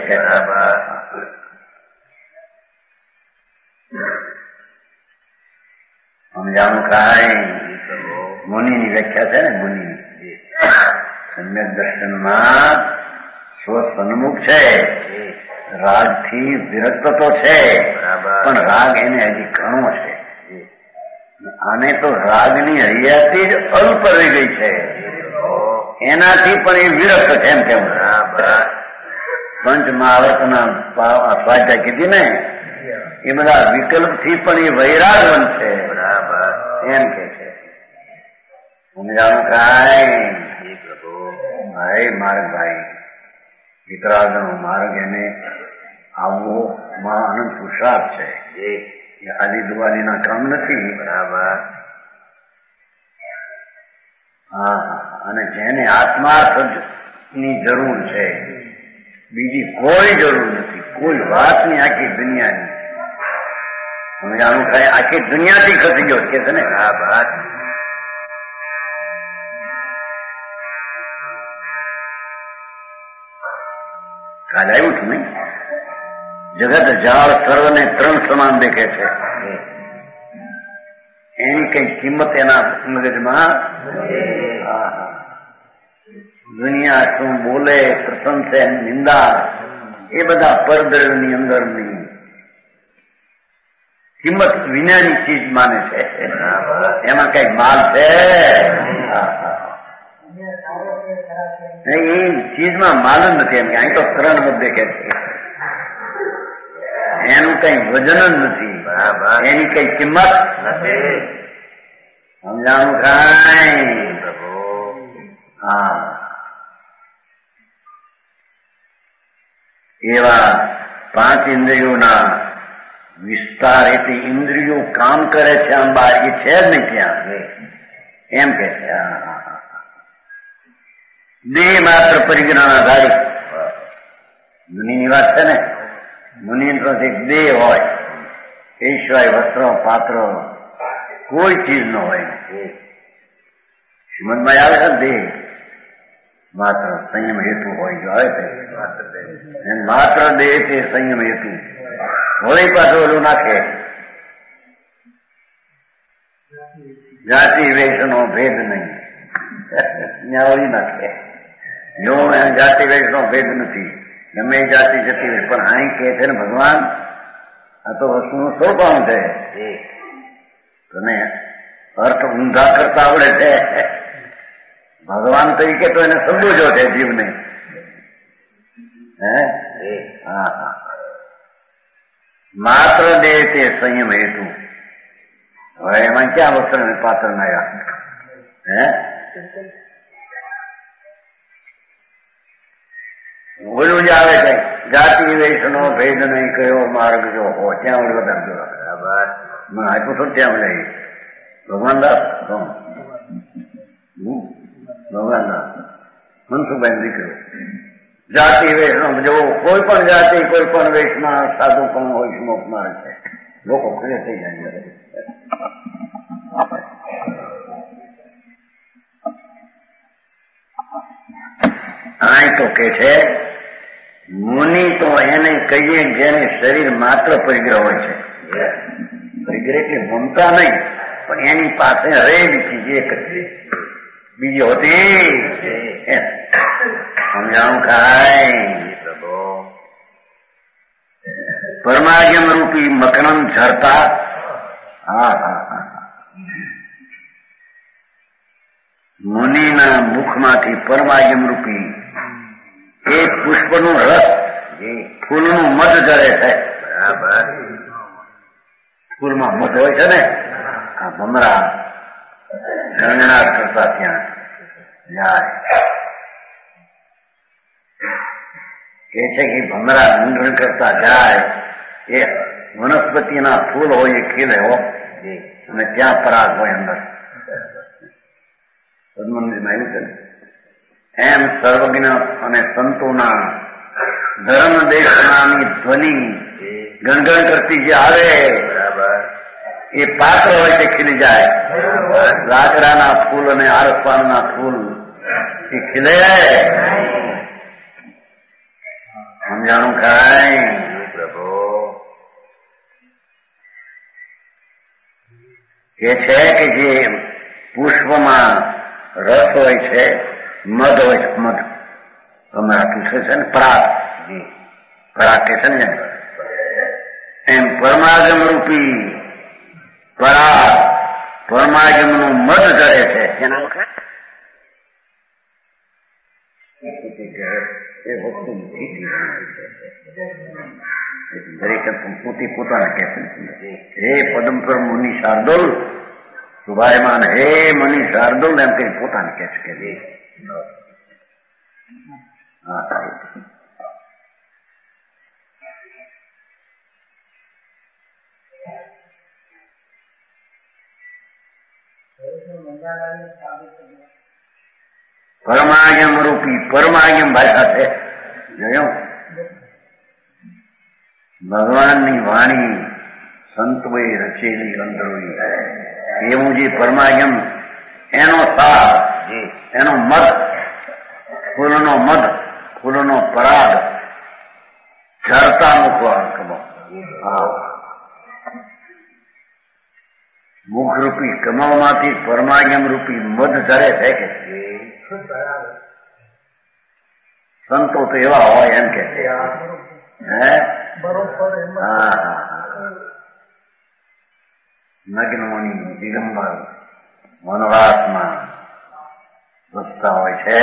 સમજાણું કાંઈ. મુનિની વ્યાખ્યા છે ને, મુનિની સમ્યક દર્શનમાં સ્વસન્મુખ છે, રાગથી વિરક્ત તો છે, પણ રાગ એને હજી ઘણો છે. આને તો રાગની હૈયાથી જ અલ્પ રહી ગઈ છે, એનાથી પણ એ વિરક્ત છે એમ કેવું. પંચ મહાવર્તના સ્વાધ્યાય કીધી ને, એ બધા વિકલ્પથી પણ એ વૈરાગવંત છે. બરાબર. એમ કે છે. સમજાણું કાંઈ. ભાઈ માર્ગ, ભાઈ વિતરાગનો માર્ગ એને આવવો માં અનંત પુરુષાર્થ છે. એ આદિ દુવાદીના કામ નથી. બરાબર. હા. અને જેને આત્માર્થ ની જરૂર છે, બીજી કોઈ જરૂર નથી, કોઈ વાતની આખી દુનિયાની. સમજાણું કાંઈ. આખી દુનિયાથી ખસી ગયો કે છે ને. આ વાત કાલે આવ્યું છું નહીં. જગત જાળ સર્વને ત્રણ સમાન દેખે છે, એની કઈ કિંમત એના મગજમાં. દુનિયા શું બોલે, પ્રશંસે, નિંદા, એ બધા પરદ્રવની અંદર નહીં. કિંમત વિનાની ચીજ માને છે, એમાં કઈ માલ છે? એ ચીજમાં માલ જ નથી. એમ કે અહીં તો ત્રણ મુદ્દે કે છે એનું કઈ વજન જ નથી, એની કઈ કિંમત નથી. સમજાણું કાંઈ? હા, એવા પાંચ ઇન્દ્રિયોના વિસ્તાર એટલે ઇન્દ્રિયો કામ કરે છે આમ બહાર એ છે જ નહીં ત્યાં, એમ કે છે. દેહ માત્ર પરિજ્ઞાનાધારી મુનિની વાત છે ને. મુનિ તો એક દેહ હોય, એ સિવાય વસ્ત્રો પાત્રો કોઈ ચીજ ન હોય. શ્રીમદમાં આવે છે દેહ માત્ર સંયમ હેતુ હોય, જો આવે છે માત્ર દેહ છે સંયમ હેતુ. વળી પાછું ઓલું નાખે જાતિ વેશનો ભેદ નહીં, ત્યાં વળી નાખે જો જાતિ વેશનો ભેદ નથી, ગમે જાતિ જતી હોય. પણ અહીં કે છે ને ભગવાન આ તો વસ્તુનું સ્વભાવ છે, તને અર્થ ઊંધા કરતા આવડે છે. ભગવાન તરીકે તો એને સંબોધો છે જીવને. હે હા હા, માત્ર દે તે સંયમ હેતુ. હવે એમાં ક્યાં વસ્ત્ર ને પાત્ર નાયા? હે ઓલું જ આવે છે જાતિ વેશનો ભેદ નહીં કયો માર્ગ જો હો, ત્યાં ઓલું બધા જો મને આપ્યું તો ત્યાં લઈ ભગવાન દાસ ભગવાન દાસ મનસુખભાઈ દીકરો. જાતિ વેશનો જો કોઈ પણ જાતિ કોઈ પણ વેશમાં સાધુ પણ હોય સ્મોક મારે છે, લોકો ખુલે થઈ જાય. આ તો કે છે મુનિ તો એને કહીએ જેને શરીર માત્ર પરિગ્રહ હોય છે. પરિગ્રહ એટલે મમતા નહીં, પણ એની પાસે રહેલી ચીજ એક બીજી હોતી. સમજાણું ખાય? પરમાજમ રૂપી મકણમ ઝરતા. હા હા હા, મુનિના મુખમાંથી પરમાજમ રૂપી એ પુષ્પનું રસ ફૂલનું મધ ઝરે છે. બરાબર, ફૂલમાં મધ હોય છે ને. આ ભમરા ગણગણાટ કરતા ત્યાં જાય કે છે કે ભમરા ગણગણ કરતા જાય એ વનસ્પતિના ફૂલ હોય એ ખીલે હો, અને ત્યાં પરાગ હોય અંદર. સદમંદિરમાં આવ્યું છે ને એમ સર્વજ્ઞ અને સંતોના ધર્મ દેશનાની ધ્વનિ ગણગણ કરતી જે આવે એ પાત્ર હોય તે ખીલી જાય. લાકડાના ફૂલ અને આરસપાનના ફૂલ એ ખીલે. સમજાણું ખાય? પ્રભુ કે છે કે જે પુષ્પમાં રસ હોય છે, મધ હોય છે, મધ તમારા પૂછે છે ને પરાગ, પરાગ કે છે ને એમ પરમાગમ રૂપી પરાગ પરમાગમ નું મધ ધરે છે. એના એ વસ્તુ દરેક પોતે પોતાના કહે છે. હે પદમપર મુનિ શાર્દુલ સુભાયમાન, હે મુનિ શાર્દુલ એમ કઈ પોતાને કહે છે કે પરમાગમ રૂપી પરમાગમ ભાષા છે. જોયું ભગવાનની વાણી સંતોએ રચેલી અંદરોઈ એવું જે પરમાગમ એનો સાર એનો મધ ફૂલનો મધ ફૂલનો પરાગ ઝરતા મુખવા મુખ રૂપી કમળમાંથી પરમાગમ રૂપી મધ ધરે છે કે સંતો તો એવા હોય એમ કે હે હા વનવાસમાં વસતા હોય છે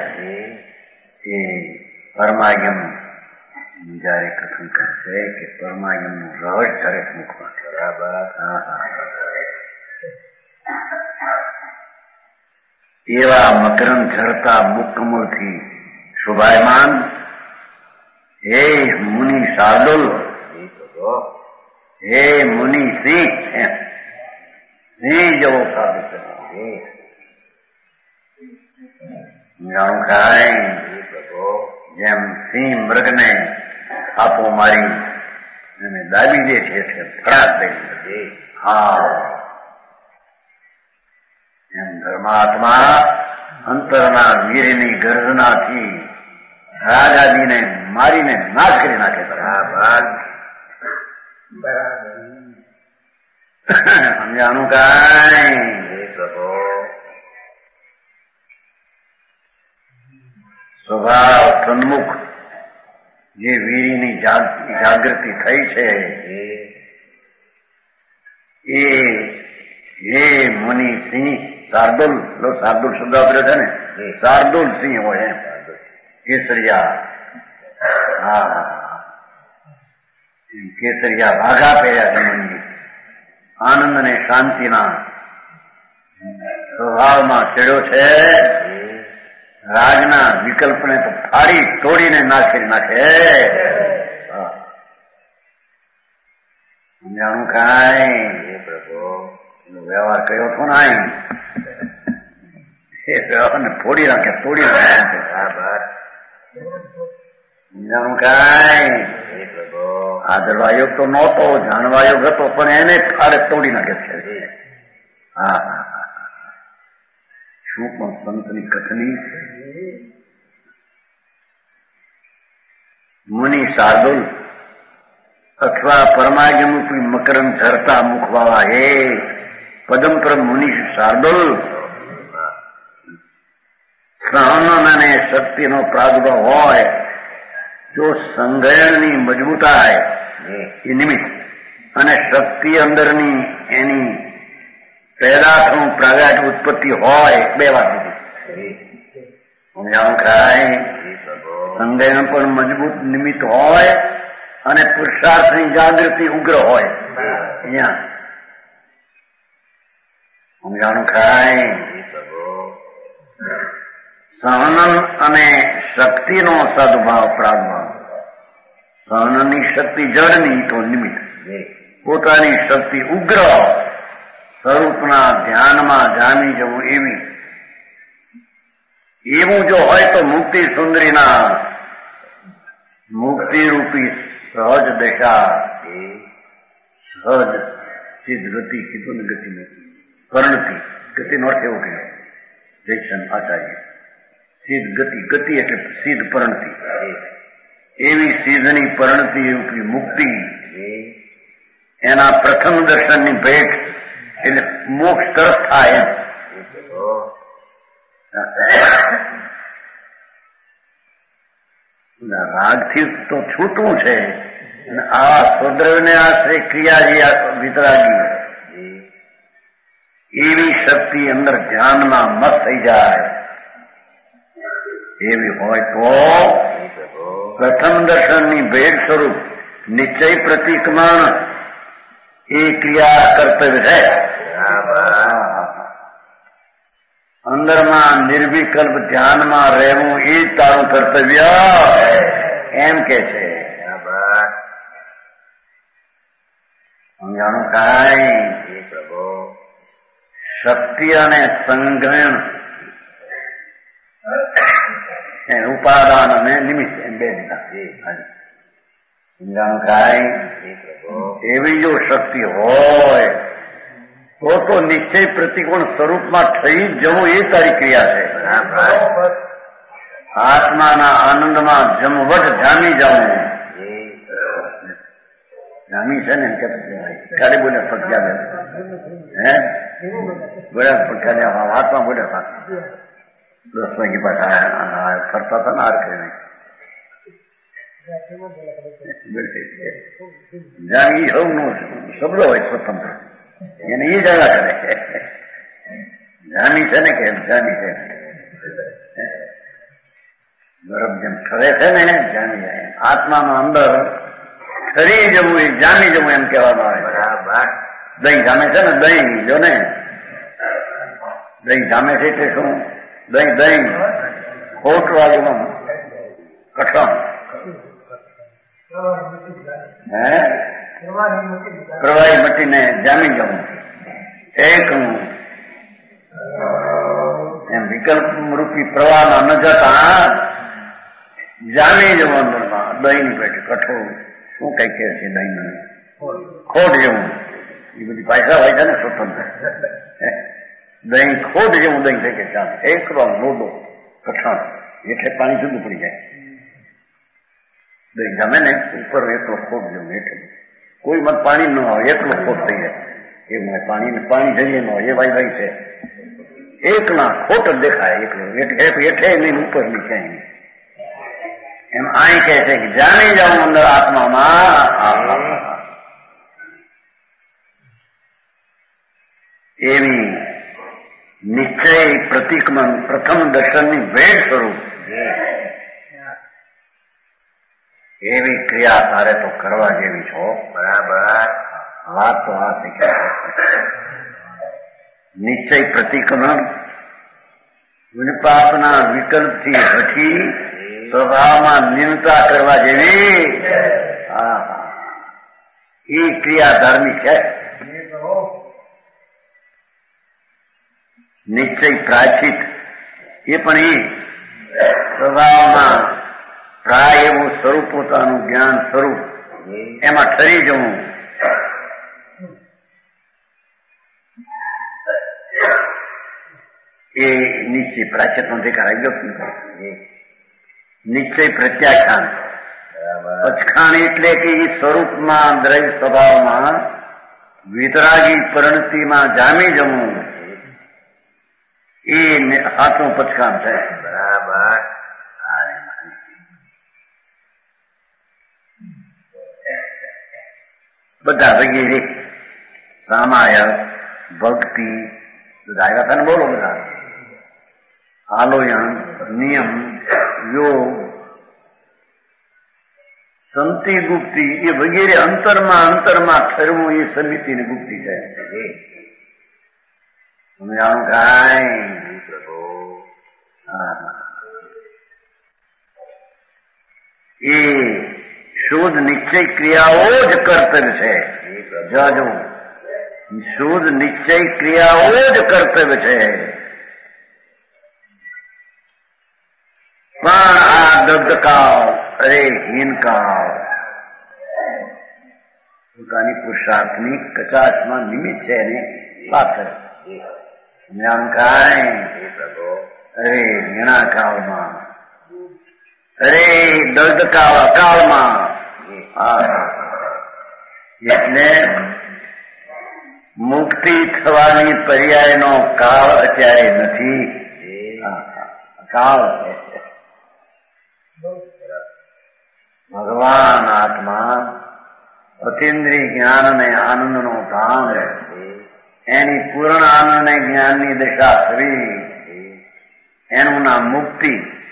એ પરમાગમ જયારે કથન કરશે કે પરમાગમનું રહસ્ય દરેક મુખમાં બરાબર. હા હા એવા મકરંદ ઝરતા મુખકમળથી શોભાયમાન હે મુનિ શાર્દુલ, હે મુનિ સિંહ, સિંહ જેવો સાધુ છે. જાણું ખાય જેમ સિંહ મૃગને થાપો મારી અને દાબી દે છે ફળાક દે. હા એમ ધર્માત્મા અંતરના વીરની ગર્જનાથી રાજાજીને મારીને નાશ કરી નાખે. બરાબર સમજાનું કાંઈ સ્વભાવ સન્મુખ જે વીરીની જાગૃતિ થઈ છે એ હે મુનિ સિંહ શાર્દુલ, શાર્દુલ શબ્દ વાપર્યો છે ને, શાર્દુલ સિંહ હોય એમ કેસરિયા. હા કેસરિયા વાઘા પહેર્યા છે મુનિ. આનંદ ને શાંતિના સ્વભાવમાં ચડ્યો છે. રાજના વિકલ્પને તો ફાડી તોડીને નાખી નાખે. સમજાણું કાંઈ પ્રભુ વ્યવહાર કર્યો હતો ને એ વ્યવહારને ફોડી નાખે, તોડી નાખે. બરાબર સમજાણું કાંઈ પ્રભુ આ દરવાયો તો નહોતો, જાણવાયો હતો પણ એને ફાડે તોડી નાખે છે. હા હા શું પણ સંતની કથની. મુનિ શાર્દુલ અથવા પરમાગમરૂપી મકરંદ ઝરતા મુખવાળા હે પદમપર મુનિ શાર્દુલ, સહન અને શક્તિનો પ્રાદુર્ભાવ હોય તો સંગ્રહણની મજબૂતાઈ એ નિમિત્ત અને શક્તિ અંદરની એની પેદા થવું પ્રાગટ ઉત્પત્તિ હોય બે વાત સમજાવું ખાય. સંગ્રહણ પણ મજબૂત નિમિત્ત હોય અને પુરુષાર્થની જાગૃતિ ઉગ્ર હોય. અહીંયા સમજાણું ખાય. સહનન અને શક્તિનો સદભાવ પ્રાદુર્ભાવ. સહનની શક્તિ જળની તો નિમિત્ત, પોતાની શક્તિ ઉગ્ર સ્વરૂપના ધ્યાનમાં જામી જવું એવી એવું જો હોય તો મુક્તિ સુંદરીના મુક્તિરૂપી સહજ દશા સહજ સિદ્ધ ગતિ કીધું ને ગતિ નથી પરણતિ ગતિ નો અર્થ એવો કહ્યો જયસન આચાર્ય. સિદ્ધ ગતિ, ગતિ એટલે સિદ્ધ પરણતિ. એવી સિદ્ધની પરણતિ રૂપી મુક્તિ એના પ્રથમ દર્શનની ભેટ એટલે મોક્ષ તરફ થાય એમ. રાગથી તો છૂટવું છે અને આ સ્વદ્રવ્યને આશ્રય ક્રિયા જે વિતરાગી એવી શક્તિ અંદર ધ્યાનમાં મત થઈ જાય એવી હોય તો પ્રથમ દર્શનની ભેટ સ્વરૂપ નિશ્ચય પ્રતિક્રમણ એ ક્રિયા કર્તવ્ય છે. અંદરમાં નિર્વિકલ્પ ધ્યાનમાં રહેવું એ તારું કર્તવ્ય એમ કે છે. સમજાણું કાંઈ પ્રભુ શક્તિ અને સંગ્રહણ ઉપાદાન અને નિમિત્ત એમ બે દીધા. સમજાણું કાંઈ એવી જો શક્તિ હોય તો તો નિશ્ચય પ્રતિકોણ સ્વરૂપમાં થઈ જવું એ તારી ક્રિયા છે. આત્માના આનંદમાં જમવટ જામી જવું જામી છે ને ક્યારે બોલે પગ્યા હે બોલ્યા પગ્યા હાથમાં બોલ્યા દસ વાગી પાછા ફરતા હતા ને આર કરીને જામી સૌનો શબ્દ હોય સ્વતંત્ર એને એ જાણ્યા કરે. જામી છે ને કે જામી છે બરફ જેમ ઠરે છે ને જામી જાય આત્મામાં અંદર ઠરી જવું એ જામી જવું એમ કહેવામાં આવે બરાબર દહીં જામે છે ને દહીં જો ને દહીં જામે છે એટલે શું દહીં દહીં ખોટ વાળું કઠણ હે પ્રવાહી મટીને જામી જવું એક એમ વિકલ્પ રૂપી પ્રવાહમાં ન જતા જામી જવું અંદરમાં દહીં ની પેટે કઠોળ શું કઈ કે છે દહીં ખોટ જેવું એ બધી ભાષા હોય છે ને સ્વતંત્ર દહીં ખોટ જેવું દહીં થઈ કે ચાલે એકલો લોડો કઠણ એટલે પાણી જુદું પડી જાય દહીં જમે ને ઉપર એકલો ખોટ જેવું એટલે કોઈ મત પાણી ન હોય એકલો ખોટ થઈ જાય એવું હોય પાણી પાણી જઈએ ન હોય એ વાય વાય છે એકલા ખોટ જ દેખાય એકલો એટલે નહીં ઉપર ની ક્યાંય એમ અહીં કહે છે કે જાણી જાઉં અંદર આત્મામાં એવી નિશ્ચય પ્રતિક્રમણ પ્રથમ દર્શનની ભેટ સ્વરૂપ એવી ક્રિયા તારે તો કરવા જેવી છો બરાબર વાત તો આ શીખ્યા નિશ્ચય પ્રતિક્રમણ વિનપાપના વિકલ્પથી હટી સ્વભાવમાં નિમતા કરવા જેવી એ ક્રિયા ધાર્મિક છે નિશ્ચય પ્રાચિત એ પણ એ સ્વભાવમાં પ્રાય એવું સ્વરૂપ પોતાનું જ્ઞાન સ્વરૂપ એમાં ઠરી જવું એ નિશ્ચય પ્રાચિત નો દેખાર આવી ગયો નિશ્ચય પ્રત્યાખ્યાન પચખાણ એટલે કે એ સ્વરૂપમાં દ્રવ્ય સ્વભાવમાં વિતરાગી પરિણતિમાં જામી જવું એ સાચું પચખાણ છે બરાબર બધા વગેરે સામાય ભક્તિ બધા આવ્યા હતા ને બોલો બધા આલોયન નિયમ યોગ સંતિ ગુપ્તિ એ વગેરે અંતરમાં અંતરમાં ઠરવું એ સમિતિની ગુપ્તિ છે તમે જાણો કાંઈ પ્રભુ એ શુદ્ધ નિશ્ચય ક્રિયાઓ જ કર્તવ્ય છે જાજો શુદ્ધ નિશ્ચય ક્રિયાઓ જ કર્તવ્ય છે પણ આ દગ્ધકાળ અરે હીનકાળ પોતાની પુરુષાર્થની કચાશમાં નિમિત્ત છે ને વાત કરે જ્ઞાન કાંઈ પ્રભુ અરે હીણા કાળમાં અરે દર્દકાળ અકાળમાં એટલે મુક્તિ થવાની પર્યાયનો કાળ અત્યારે નથી કાળ ભગવાન આત્મા અતિન્દ્રિય જ્ઞાન અને આનંદનો ધામ એની પૂર્ણ આનંદ અને જ્ઞાનની દિશા થવી એનું નામ મુક્તિ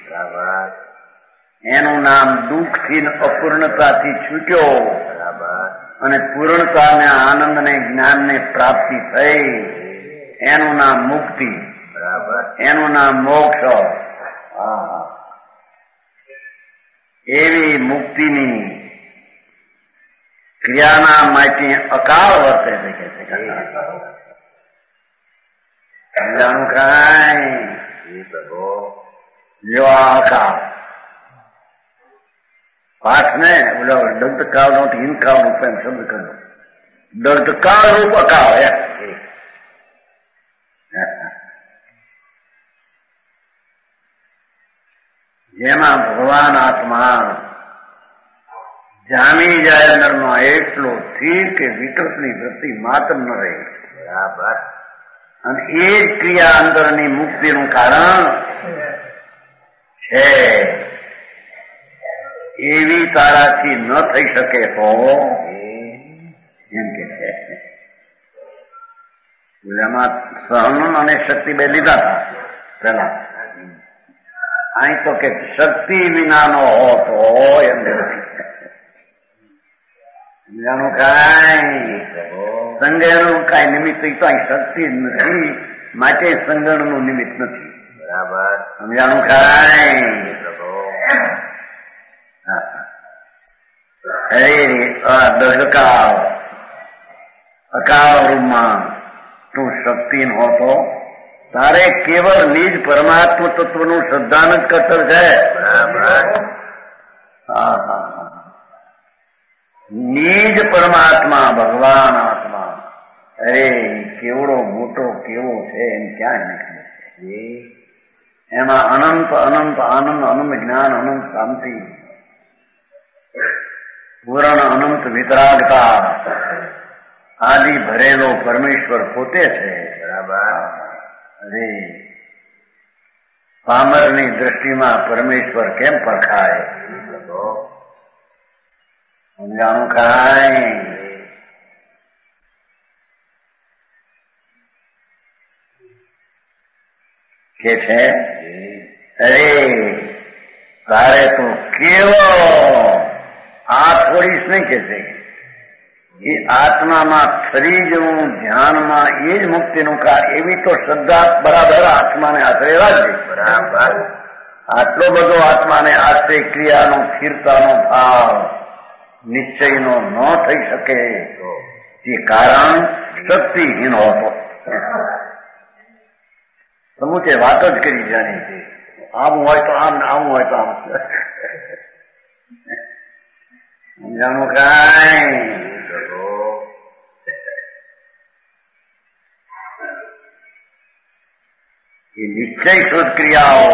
એનું નામ દુઃખથી અપૂર્ણતાથી છૂટ્યો અને પૂર્ણતા ને આનંદ ને જ્ઞાન ને પ્રાપ્તિ થઈ એનું નામ મુક્તિ એનું નામ મોક્ષ એવી મુક્તિની ક્રિયાના માટે અકાળ વર્તે છે કે જાણું કાંઈ જો આ અકાળ પાઠ ને બોલો દગ્ધકાળ નો હિનકાળ નો પ્રેમ શબ્દ કર્યો દગ્ધકાળ રૂપ અકાળ જેમાં ભગવાન આત્મા જામી જાય અંદરમાં એટલો સ્થિર કે વિકલ્પની વૃત્તિ માત્ર ન રહે બરાબર અને એ જ ક્રિયા અંદરની મુક્તિનું કારણ છે એવી તારાથી ન થઈ શકે તો એમ કે છે એમાં સહન અને શક્તિ બે લીધા હતા પેલા. અહીં તો કે શક્તિ વિનાનો હોત હોય એમ બીજાનું કાંઈ સંગણનું કાંઈ નિમિત્ત તો અહીં શક્તિ જ નથી, માટે સંગણનું નિમિત્ત નથી. બરાબર સમજાનું કાંઈ અરે દશકાળ અકાળ રૂપમાં તું શક્તિ નહોતો, તારે કેવળ નિજ પરમાત્મ તત્વનું શ્રદ્ધાન જ કતર છે. નિજ પરમાત્મા ભગવાન આત્મા, અરે કેવડો મોટો કેવો છે એમ ક્યાં નીકળે છે. એમાં અનંત અનંત આનંદ, અનંત જ્ઞાન, અનંત શાંતિ, પૂર્ણ અનંત વિતરાગતા આદિ ભરેલો પરમેશ્વર પોતે છે. બરાબર. અરે પામરની દ્રષ્ટિમાં પરમેશ્વર કેમ પરખાય? સમજાણું કાંઈ? કે છે અરે તારે તો કેવો આ થોડીશ નહીં કે છે એ આત્મામાં ફરી જવું ધ્યાનમાં એ જ મુક્તિનું કારણ. એવી તો શ્રદ્ધા બરાબર આત્માને આશરે રાખજે. બરાબર. આટલો બધો આત્માને આશ્રય ક્રિયાનો સ્થિરતાનો ભાવ નિશ્ચયનો ન થઈ શકે તે કારણ શક્તિહીન હતો. સમૂચે વાત જ કરી જાણી, આમ હોય તો આમ, આમ હોય તો આમ. સમજાણું કાંઈ? એ નિશ્ચય શુદ્ધ ક્રિયાઓ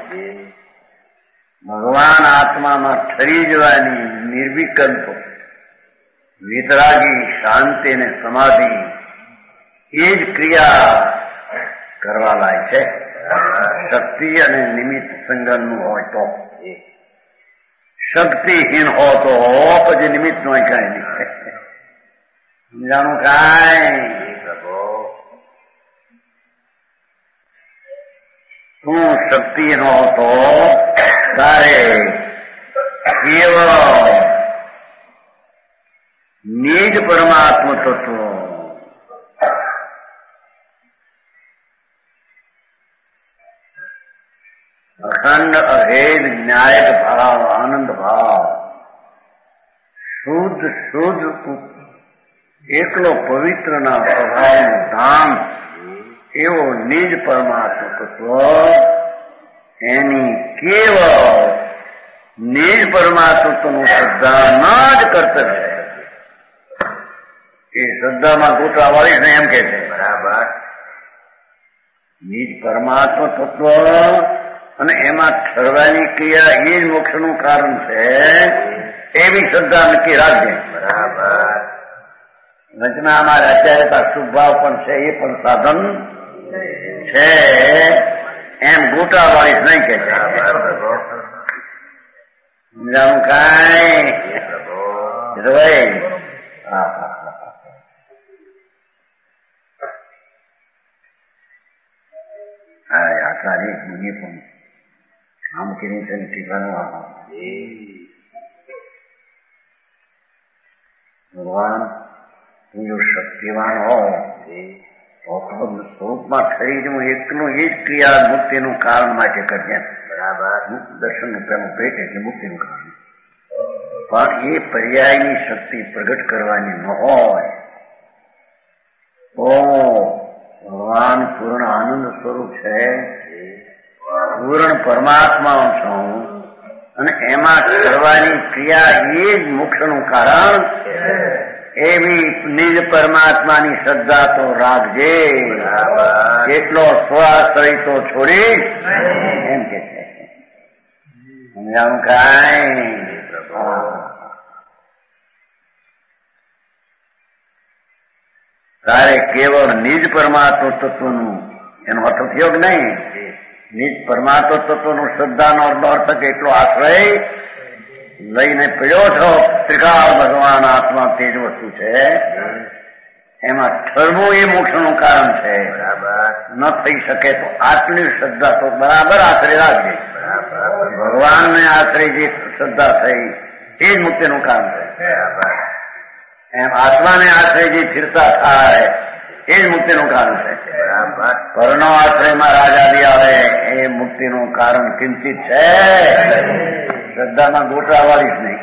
ભગવાન આત્મામાં ઠરી જવાની નિર્વિકલ્પ વિતરાગી શાંતિ અને સમાધિ એ જ ક્રિયા કરવા લાય છે. શક્તિ અને નિમિત્ત સંગમનું હોય તો. શક્તિહીન હો તો પછી નિમિત્ત નો કાંઈ નહીં. સમજાણું કાંઈ? તું શક્તિ નો તો તારે કેવળ નિજ પરમાત્મ તત્વ અખંડ અભેદ ન્યાયક ભાવ, આનંદ ભાવ, શુદ્ધ શુદ્ધ એકલો પવિત્રના સ્વભાવનું ધામ એવો નિજ પરમાત્મ તત્વ એની કેવળ નિજ પરમાત્મનું શ્રદ્ધામાં જ કર્તવ્ય છે. એ શ્રદ્ધામાં ગોટા વાળીને એમ કે છે. બરાબર. નિજ પરમાત્મ તત્વ અને એમાં ઠરવાની ક્રિયા એ જ મોક્ષનું કારણ છે એવી શ્રદ્ધા નક્કી રાખજે. બરાબર. રચના અમારે અત્યારે તો શુભભાવ પણ છે, એ પણ સાધન છે એમ ગોટા વાળીશ નહીં કે છે. સમજાવું કાંઈ? આચાર્ય મુનિ પણ કામ કરી છે ટીકાનું આપવા ભગવાન તું જો શક્તિવાન હો તો સ્વરૂપમાં થઈ જવું એકનું એ જ ક્રિયા મુક્તિનું કારણ માટે કરજે. બરાબર. દર્શનનું પેલું પેટ એટલે મુક્તિનું કારણ. પણ એ પર્યાયની શક્તિ પ્રગટ કરવાની ન હોય તો ભગવાન પૂર્ણ આનંદ સ્વરૂપ છે, પૂર્ણ પરમાત્મા છું અને એમાં કરવાની ક્રિયા એ જ મોક્ષનું કારણ એવી નિજ પરમાત્માની શ્રદ્ધા તો રાખજે. એટલો સ્વાશ્રય તો છોડી એમ કે છે. સમજાવું કાંઈ? તારે કેવળ નિજ પરમાત્મ તત્વનું એનો અર્થ થયો કે નહીં? નિજ પરમાત્મ તત્વનું શ્રદ્ધાનો અર્થ કે એટલો આશ્રય લઈને પડ્યો છો. ત્રિકાળ ભગવાન આત્મા તે જ વસ્તુ છે એમાં ઠરવું એ મોક્ષનું કારણ છે. ન થઈ શકે તો આટલી શ્રદ્ધા તો બરાબર આશરે રાખજે. ભગવાનને આશરે જે શ્રદ્ધા થઈ એ જ મુક્તિનું કામ છે. એમ આત્માને આશ્રય જે ફિરતા થાય એ જ મુક્તિનું કારણ છે. પરનો આશ્રયમાં રાજાદી આવે એ મુક્તિનું કારણ કિંચિત છે. શ્રદ્ધામાં ગોટા વાળી જ નહીં.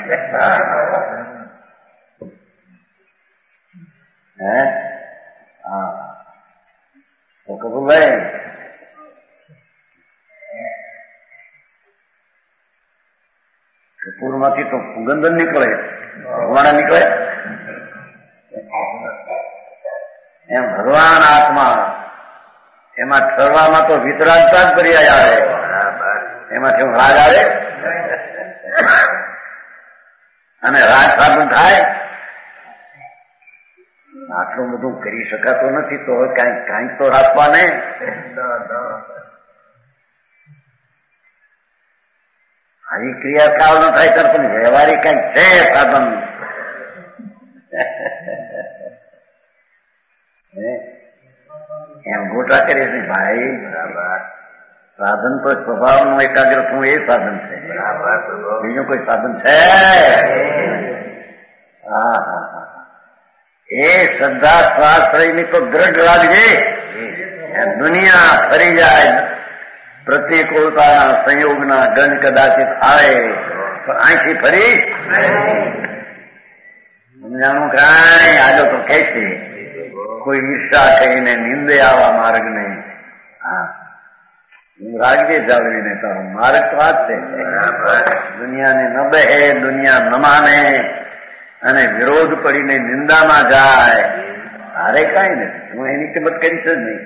હે હા તો કબુભાઈ કપૂરમાંથી તો સુગંધન નીકળે, ભગવાન નીકળે. એમ ભગવાન આત્મા એમાં ઠરવામાં તો વિતરાગતા જ પર્યાય આવે. એમાંથી હું રાગ આવે અને રાગ સાધન થાય. આટલું બધું કરી શકાતું નથી તો કઈક કઈક તો રાખવા ને. આવી ક્રિયા કાળ ન થાય તર પણ વ્યવહારિક કઈક છે સાધન. એમ ગોટા કરીએ છીએ ભાઈ. સાધન તો સ્વભાવનું એકાગ્ર થવું એ સાધન છે. બીજું કોઈ સાધન છે? હા હા હા એ શ્રદ્ધા સ્વાશ્રયની તો દ્રઢ રાખજે. દુનિયા ફરી જાય, પ્રતિકૂળતાના સંયોગના ગંજ કદાચિત આવે પણ અહીંથી ફરી સમજાણું કાંઈ આજો તો કે છે કોઈ ઈર્ષા કહીને નિંદે આવા માર્ગ ને. હા રાખજે જાળવીને તારો માર્ગ તો આ છે. દુનિયાને ન બેહે, દુનિયા ન માને અને વિરોધ પડીને નિંદામાં જાય તારે કઈ નથી. હું એની કિંમત કરીશ જ નહીં.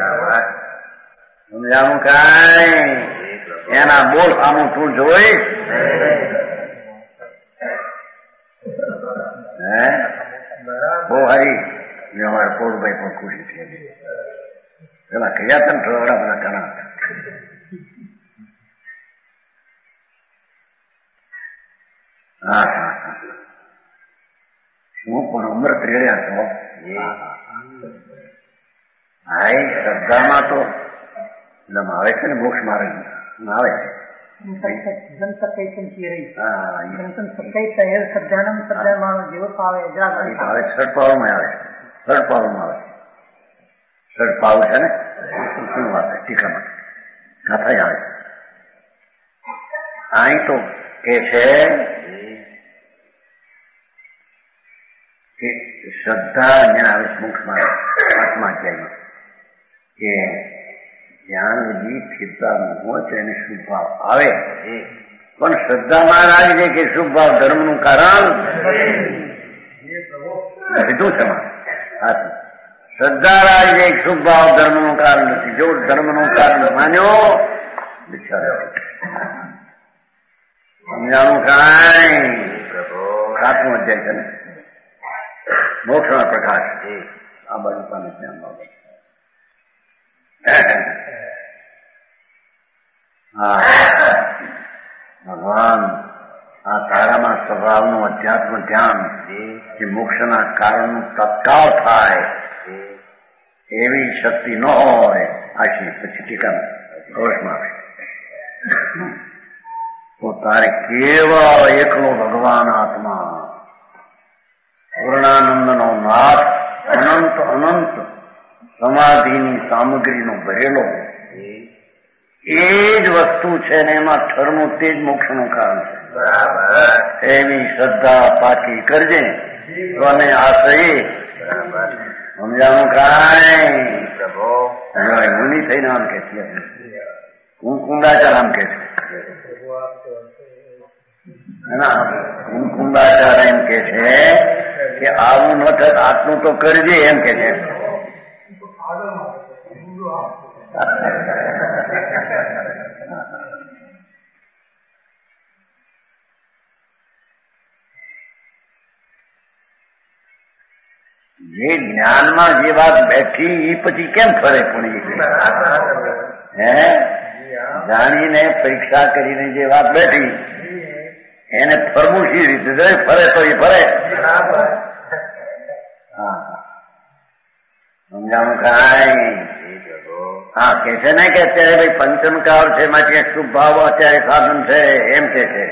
સમજાણું કાંઈ એના બોલ આમું તું જોઈશ. હે બહુ હારી અમારે પોળભાઈ પણ ખુશી છે. પેલા કયા તને થોડા બધા ઘણા હા હા હા હું પણ અમૃત રેડ્યા છો. હા એ શ્રદ્ધામાં તો આવે છે ને મોક્ષ માર્ગ આવે છે. સડપાવમાં આવે સડપાવમાં આવે સડપાવ છે ને શું વાત છે ટીકામાં ગાથા આવે. અહીં તો કે છે કે શ્રદ્ધા જ્યાં આવે મોક્ષ માર્ગ આત્મા જાય કે જ્ઞાન બધી સ્થિરતા હોય છે એને શુભ ભાવ આવે. પણ શ્રદ્ધામાં રાખજે કે શુભ ભાવ ધર્મનું કારણ લીધું છે. શ્રદ્ધા રાખજે શુભ ભાવ ધર્મનું કારણ નથી. જો ધર્મનું કારણ માન્યો બિચારો સમજાણું કાંઈ સાતમો અધ્યાય છે ને મોક્ષના પ્રકાશ. આ બાજુ પાને ધ્યાન આવે. હા ભગવાન આ તારામાં સ્વભાવનું અધ્યાત્મ ધ્યાન જે મોક્ષના કારણનું તત્કાળ થાય એવી શક્તિ ન હોય. આશી પછી ટીકા વર્ષમાં આવે તો તારે કેવળ એકલો ભગવાન આત્મા પૂર્ણાનંદનો નાથ અનંત અનંત સમાધિની સામગ્રીનો ભરેલો એ જ વસ્તુ છે ને એમાં ઠરવું તે જ મોક્ષનું કારણ છે. એવી શ્રદ્ધા પાકી કરજે અને આશ્રય સમજાણું કાંઈ મુનિ થઈને આમ કે છે કુંકુંડાચાર આમ કે છે કુંકુંડાચાર એમ કે છે કે આવું ન થત આટલું તો કરજે એમ કે છે. જે જ્ઞાનમાં જે વાત બેઠી એ પછી કેમ ફરે પણ હે જાણીને પરીક્ષા કરીને જે વાત બેઠી એને ફરવું સી રીતે ફરે તો એ ફરે. હા સમજાણું કાંઈ? હા, કે છે ને કે અત્યારે ભાઈ પંચમકાર છે એમાંથી શુભ ભાવ અત્યારે સાધન છે એમ કે છે.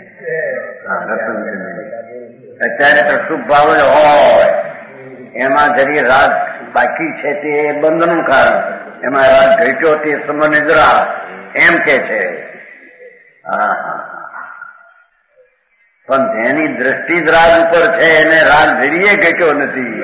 અત્યારે તો શુભ ભાવ જ હોય, એમાં જરી રાગ બાકી છે તે બંધનું કારણ, એમાં રાગ ઘટ્યો તે સમનિદ્રા એમ કે છે. હા હા, પણ જેની દ્રષ્ટિ જ રાગ ઉપર છે એને રાગ જરીએ ઘટ્યો નથી.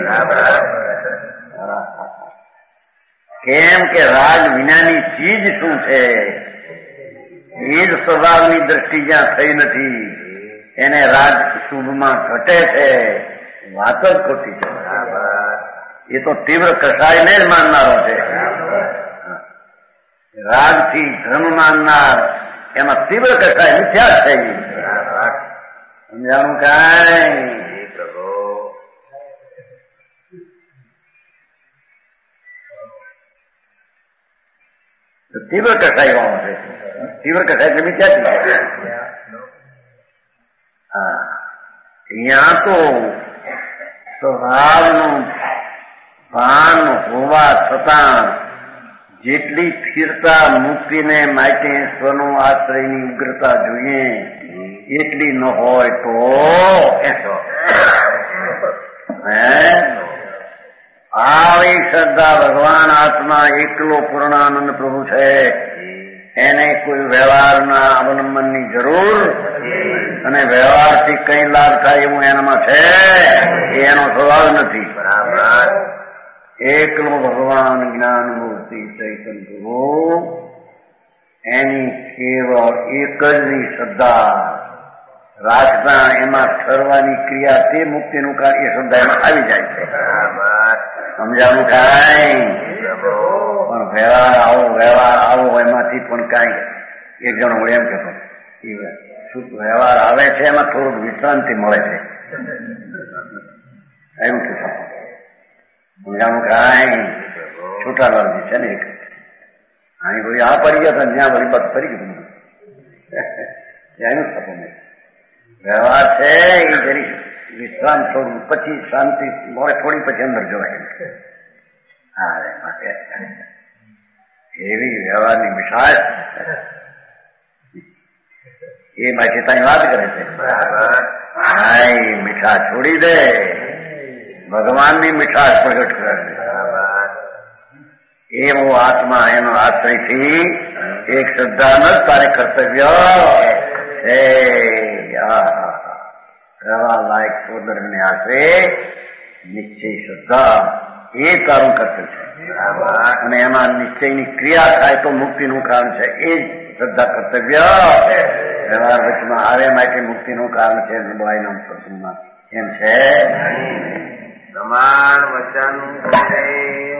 કેમ કે રાગ વિનાની ચીજ શું છે એ જ સ્વભાવની દ્રષ્ટિ જ્યાં થઈ નથી, એને રાગ શુભમાં ઘટે છે, વાત જ ખોટી છે. એ તો તીવ્ર કસાયને જ માનનારો છે. રાગથી ધર્મ માનનાર એમાં તીવ્ર કસાય મિથ્યા જ થઈ. સમજાણું કાંઈ? તીવ્ર કસાઈ વાળો છે. તીવ્ર કસાઈ એટલે મિથ્યા છે. હા, ત્યાં તો સ્વભાવનું ભાન હોવા છતાં જેટલી સ્થિરતા મુક્તિને માટે સ્વનો આશ્રયની ઉગ્રતા જોઈએ એટલી ન હોય તો હે આવી શ્રદ્ધા ભગવાન આત્મા એકલો પૂર્ણાનંદ પ્રભુ છે, એને કોઈ વ્યવહારના અવલંબનની જરૂર અને વ્યવહારથી કઈ લાભ થાય એવું એનામાં છે એ એનો સ્વભાવ નથી. બરાબર, એકલો ભગવાન જ્ઞાન મૂર્તિ ચૈતન્ય પ્રભુ, એની કેવળ એક જ શ્રદ્ધા રાખતા એમાં ઠરવાની ક્રિયા તે મુક્તિનું કાર્ય શ્રદ્ધા એમાં આવી જાય છે. સમજાવું કાંઈ? પણ વ્યવહાર આવો વ્યવહાર આવો એમાંથી પણ કાંઈ એક જણો હું એમ કહેતો વ્યવહાર આવે છે એમાં થોડુંક વિશ્રાંતિ મળે છે એવું કહેતો. સમજાવું કાંઈ? છૂટાલાલજી છે ને એક અહીં કોઈ આ પડી ગયા હતા જ્યાં વળી બસ ફરી ગયું એનું થતું નહીં. વ્યવહાર છે એ જરી વિશ્રાંત થોડું પછી શાંતિ મળે થોડી પછી અંદર જોવાય. હા, માટે એવી વ્યવહારની મીઠાશ એ માટે ત્યાં વાત કરે છે. હા, એ મીઠાશ છોડી દે, ભગવાનની મીઠાશ પ્રગટ કરે. એવો આત્મા એનો આશ્રયથી એક શ્રદ્ધા ન તારે કર્તવ્ય છે. રહેવા લાયક સોદરને આશરે નિશ્ચય શ્રદ્ધા એ તારું કર્તવ્ય છે. અને એમાં નિશ્ચયની ક્રિયા થાય તો મુક્તિનું કારણ છે. એ જ શ્રદ્ધા કર્તવ્ય વ્યવહાર વચમાં આવે માટે મુક્તિનું કારણ છે. નબળાઈના પ્રસંગમાં એમ છે. પ્રમાણ વચન